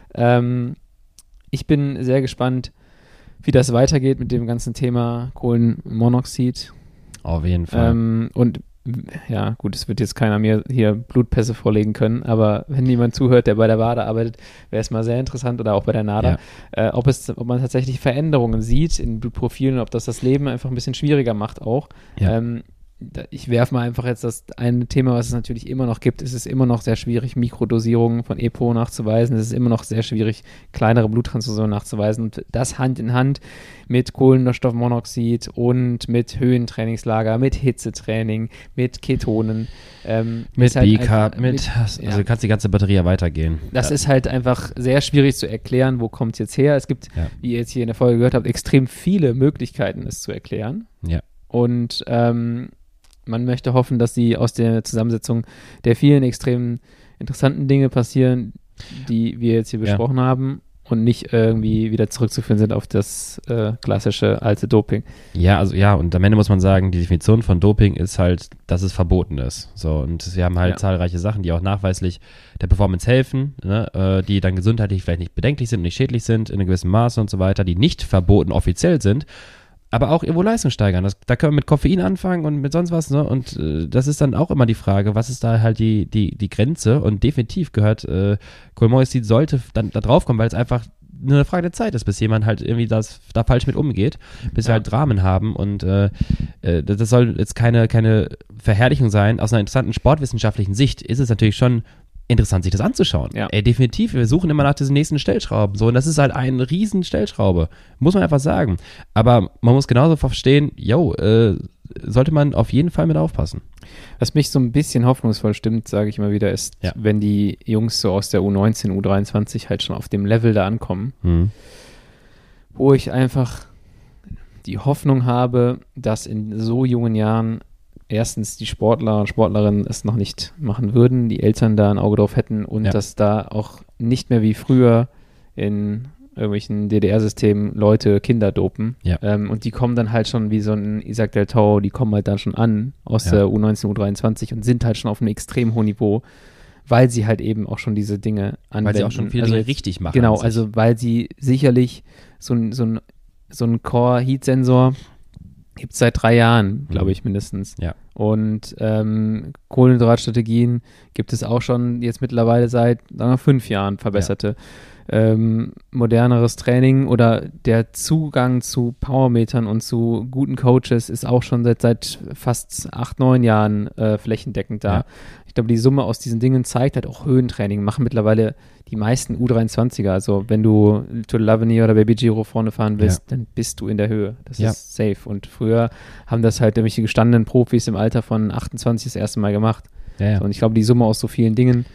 Ich bin sehr gespannt, wie das weitergeht mit dem ganzen Thema Kohlenmonoxid. Auf jeden Fall. Und ja, gut, es wird jetzt keiner mir hier Blutpässe vorlegen können, aber wenn jemand zuhört, der bei der WADA arbeitet, wäre es mal sehr interessant oder auch bei der NADA, ob man tatsächlich Veränderungen sieht in Blutprofilen, ob das Leben einfach ein bisschen schwieriger macht auch. Ja. Ich werfe mal einfach jetzt das eine Thema, was es natürlich immer noch gibt. Es ist immer noch sehr schwierig, Mikrodosierungen von EPO nachzuweisen. Es ist immer noch sehr schwierig, kleinere Bluttransfusionen nachzuweisen. Und das Hand in Hand mit Kohlenstoffmonoxid und mit Höhentrainingslager, mit Hitzetraining, mit Ketonen. Mit B-Carb, also du kannst die ganze Batterie ja weitergehen. Das ist halt einfach sehr schwierig zu erklären, wo kommt es jetzt her. Es gibt, wie ihr jetzt hier in der Folge gehört habt, extrem viele Möglichkeiten, es zu erklären. Ja. Und man möchte hoffen, dass sie aus der Zusammensetzung der vielen extrem interessanten Dinge passieren, die wir jetzt hier besprochen haben und nicht irgendwie wieder zurückzuführen sind auf das klassische alte Doping. Ja, also und am Ende muss man sagen, die Definition von Doping ist halt, dass es verboten ist. So, und wir haben halt zahlreiche Sachen, die auch nachweislich der Performance helfen, ne, die dann gesundheitlich vielleicht nicht bedenklich sind und nicht schädlich sind in einem gewissen Maße und so weiter, die nicht verboten offiziell sind, aber auch irgendwo Leistung steigern. Da können wir mit Koffein anfangen und mit sonst was, ne? Und das ist dann auch immer die Frage, was ist da halt die Grenze? Und definitiv gehört Kohlenmonoxid sollte dann da drauf kommen, weil es einfach nur eine Frage der Zeit ist, bis jemand halt irgendwie da falsch mit umgeht, bis wir halt Dramen haben. Und das soll jetzt keine Verherrlichung sein. Aus einer interessanten sportwissenschaftlichen Sicht ist es natürlich schon interessant, sich das anzuschauen. Ja. Definitiv, wir suchen immer nach diesen nächsten Stellschrauben. So, und das ist halt eine riesen Stellschraube. Muss man einfach sagen. Aber man muss genauso verstehen, sollte man auf jeden Fall mit aufpassen. Was mich so ein bisschen hoffnungsvoll stimmt, sage ich immer wieder, ist, wenn die Jungs so aus der U19, U23 halt schon auf dem Level da ankommen, wo ich einfach die Hoffnung habe, dass in so jungen Jahren erstens die Sportler und Sportlerinnen es noch nicht machen würden, die Eltern da ein Auge drauf hätten und dass da auch nicht mehr wie früher in irgendwelchen DDR-Systemen Leute Kinder dopen. Ja. Und die kommen dann halt schon wie so ein Isaac Del Toro, die kommen halt dann schon an aus der U19, U23 und sind halt schon auf einem extrem hohen Niveau, weil sie halt eben auch schon diese Dinge anwenden. Weil sie auch schon viele Dinge richtig machen. Genau, also weil sie sicherlich so ein Core-Heat-Sensor gibt es seit 3 Jahren, glaube ich, mindestens. Ja. Und Kohlenhydratstrategien gibt es auch schon jetzt mittlerweile seit 5 Jahren verbesserte. Moderneres Training oder der Zugang zu Powermetern und zu guten Coaches ist auch schon seit fast 8, 9 Jahren flächendeckend da. Ja. Ich glaube, die Summe aus diesen Dingen zeigt halt auch Höhentraining, machen mittlerweile die meisten U23er. Also wenn du Tour de l'Avenir oder Baby Giro vorne fahren willst, dann bist du in der Höhe. Das ist safe. Und früher haben das halt irgendwelche gestandenen Profis im Alter von 28 das erste Mal gemacht. Ja. So, und ich glaube, die Summe aus so vielen Dingen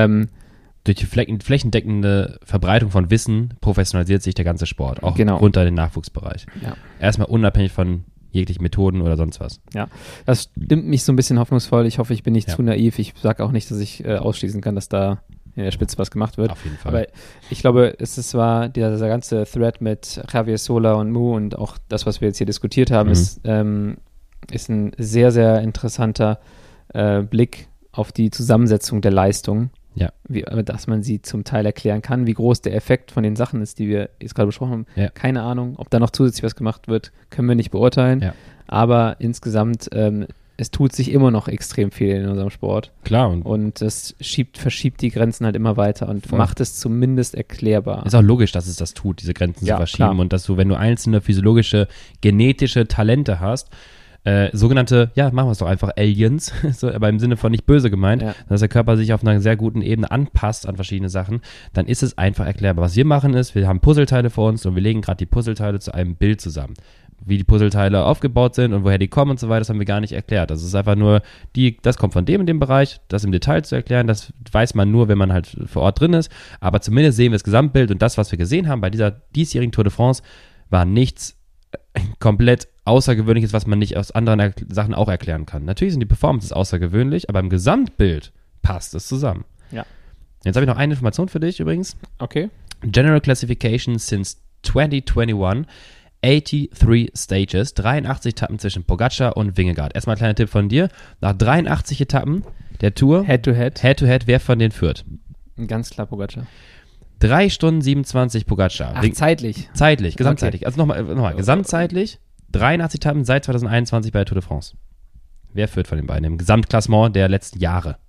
durch die flächendeckende Verbreitung von Wissen professionalisiert sich der ganze Sport, auch runter in den Nachwuchsbereich. Ja. Erstmal unabhängig von jeglichen Methoden oder sonst was. Ja, das stimmt mich so ein bisschen hoffnungsvoll. Ich hoffe, ich bin nicht zu naiv. Ich sage auch nicht, dass ich ausschließen kann, dass da in der Spitze was gemacht wird. Auf jeden Fall. Aber ich glaube, es war dieser ganze Thread mit Javier Sola und Mu und auch das, was wir jetzt hier diskutiert haben, ist ein sehr, sehr interessanter Blick auf die Zusammensetzung der Leistung. Ja. Dass man sie zum Teil erklären kann, wie groß der Effekt von den Sachen ist, die wir jetzt gerade besprochen haben. Ja. Keine Ahnung, ob da noch zusätzlich was gemacht wird, können wir nicht beurteilen. Ja. Aber insgesamt, es tut sich immer noch extrem viel in unserem Sport. Klar. Und es verschiebt die Grenzen halt immer weiter und macht es zumindest erklärbar. Ist auch logisch, dass es das tut, diese Grenzen zu verschieben. Klar. Und dass du, wenn du einzelne physiologische, genetische Talente hast, sogenannte, machen wir es doch einfach, Aliens, so, aber im Sinne von nicht böse gemeint, dass der Körper sich auf einer sehr guten Ebene anpasst an verschiedene Sachen, dann ist es einfach erklärbar. Was wir machen ist, wir haben Puzzleteile vor uns und wir legen gerade die Puzzleteile zu einem Bild zusammen. Wie die Puzzleteile aufgebaut sind und woher die kommen und so weiter, das haben wir gar nicht erklärt. Also es ist einfach nur, das kommt von dem in dem Bereich, das im Detail zu erklären, das weiß man nur, wenn man halt vor Ort drin ist, aber zumindest sehen wir das Gesamtbild und das, was wir gesehen haben bei dieser diesjährigen Tour de France, war nichts komplett außergewöhnlich ist, was man nicht aus anderen Sachen auch erklären kann. Natürlich sind die Performances außergewöhnlich, aber im Gesamtbild passt es zusammen. Ja. Jetzt habe ich noch eine Information für dich übrigens. Okay. General Classification since 2021, 83 Stages, 83 Etappen zwischen Pogacar und Vingegaard. Erstmal ein kleiner Tipp von dir. Nach 83 Etappen der Tour, Head-to-Head, wer von denen führt? Ganz klar Pogacar. 3 Stunden 27 Pogacar. Ach, zeitlich. Gesamtzeitlich. Okay. Also nochmal, gesamtzeitlich 83 Etappen seit 2021 bei der Tour de France. Wer führt von den beiden im Gesamtklassement der letzten Jahre?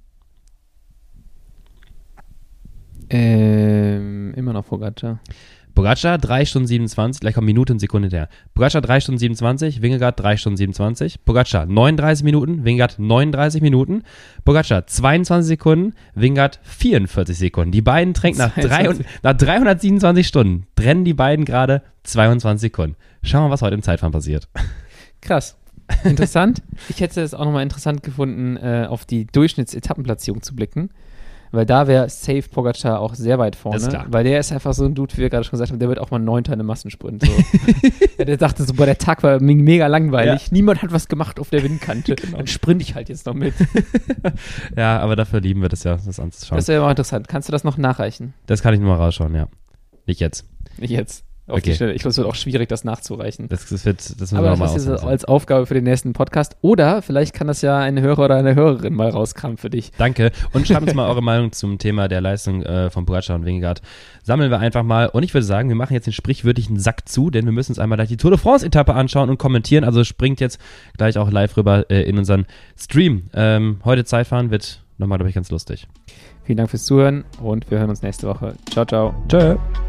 Immer noch Pogacar. Pogacar 3 Stunden 27, gleich kommen Minute und Sekunde her. Pogacar 3 Stunden 27, Vingegaard 3 Stunden 27, Pogacar 39 Minuten, Vingegaard 39 Minuten, Pogacar 22 Sekunden, Vingegaard 44 Sekunden. Die beiden trennen nach 327 Stunden, trennen die beiden gerade 22 Sekunden. Schauen wir mal, was heute im Zeitfahren passiert. Krass. Interessant. Ich hätte es auch nochmal interessant gefunden, auf die Durchschnittsetappenplatzierung zu blicken. Weil da wäre safe Pogacar auch sehr weit vorne. Das ist klar. Weil der ist einfach so ein Dude, wie wir gerade schon gesagt haben, der wird auch mal 9. in einem Massensprint. So. Ja, der dachte so, boah, der Tag war mega langweilig. Ja. Niemand hat was gemacht auf der Windkante. Genau. Dann sprinte ich halt jetzt noch mit. Ja, aber dafür lieben wir das ja, das anzuschauen. Das wäre auch interessant. Kannst du das noch nachreichen? Das kann ich nur mal rausschauen, ja. Nicht jetzt. Nicht jetzt. Auf die Stelle. Ich glaube, es wird auch schwierig, das nachzureichen. Das müssen wir aber mal das ist jetzt als Aufgabe für den nächsten Podcast. Oder vielleicht kann das ja ein Hörer oder eine Hörerin mal rauskramen für dich. Danke. Und schreibt uns mal eure Meinung zum Thema der Leistung von Pogacar und Vingegaard. Sammeln wir einfach mal. Und ich würde sagen, wir machen jetzt den sprichwörtlichen Sack zu, denn wir müssen uns einmal gleich die Tour de France-Etappe anschauen und kommentieren. Also springt jetzt gleich auch live rüber in unseren Stream. Heute Zeitfahren wird nochmal, glaube ich, ganz lustig. Vielen Dank fürs Zuhören und wir hören uns nächste Woche. Ciao, ciao. Tschö.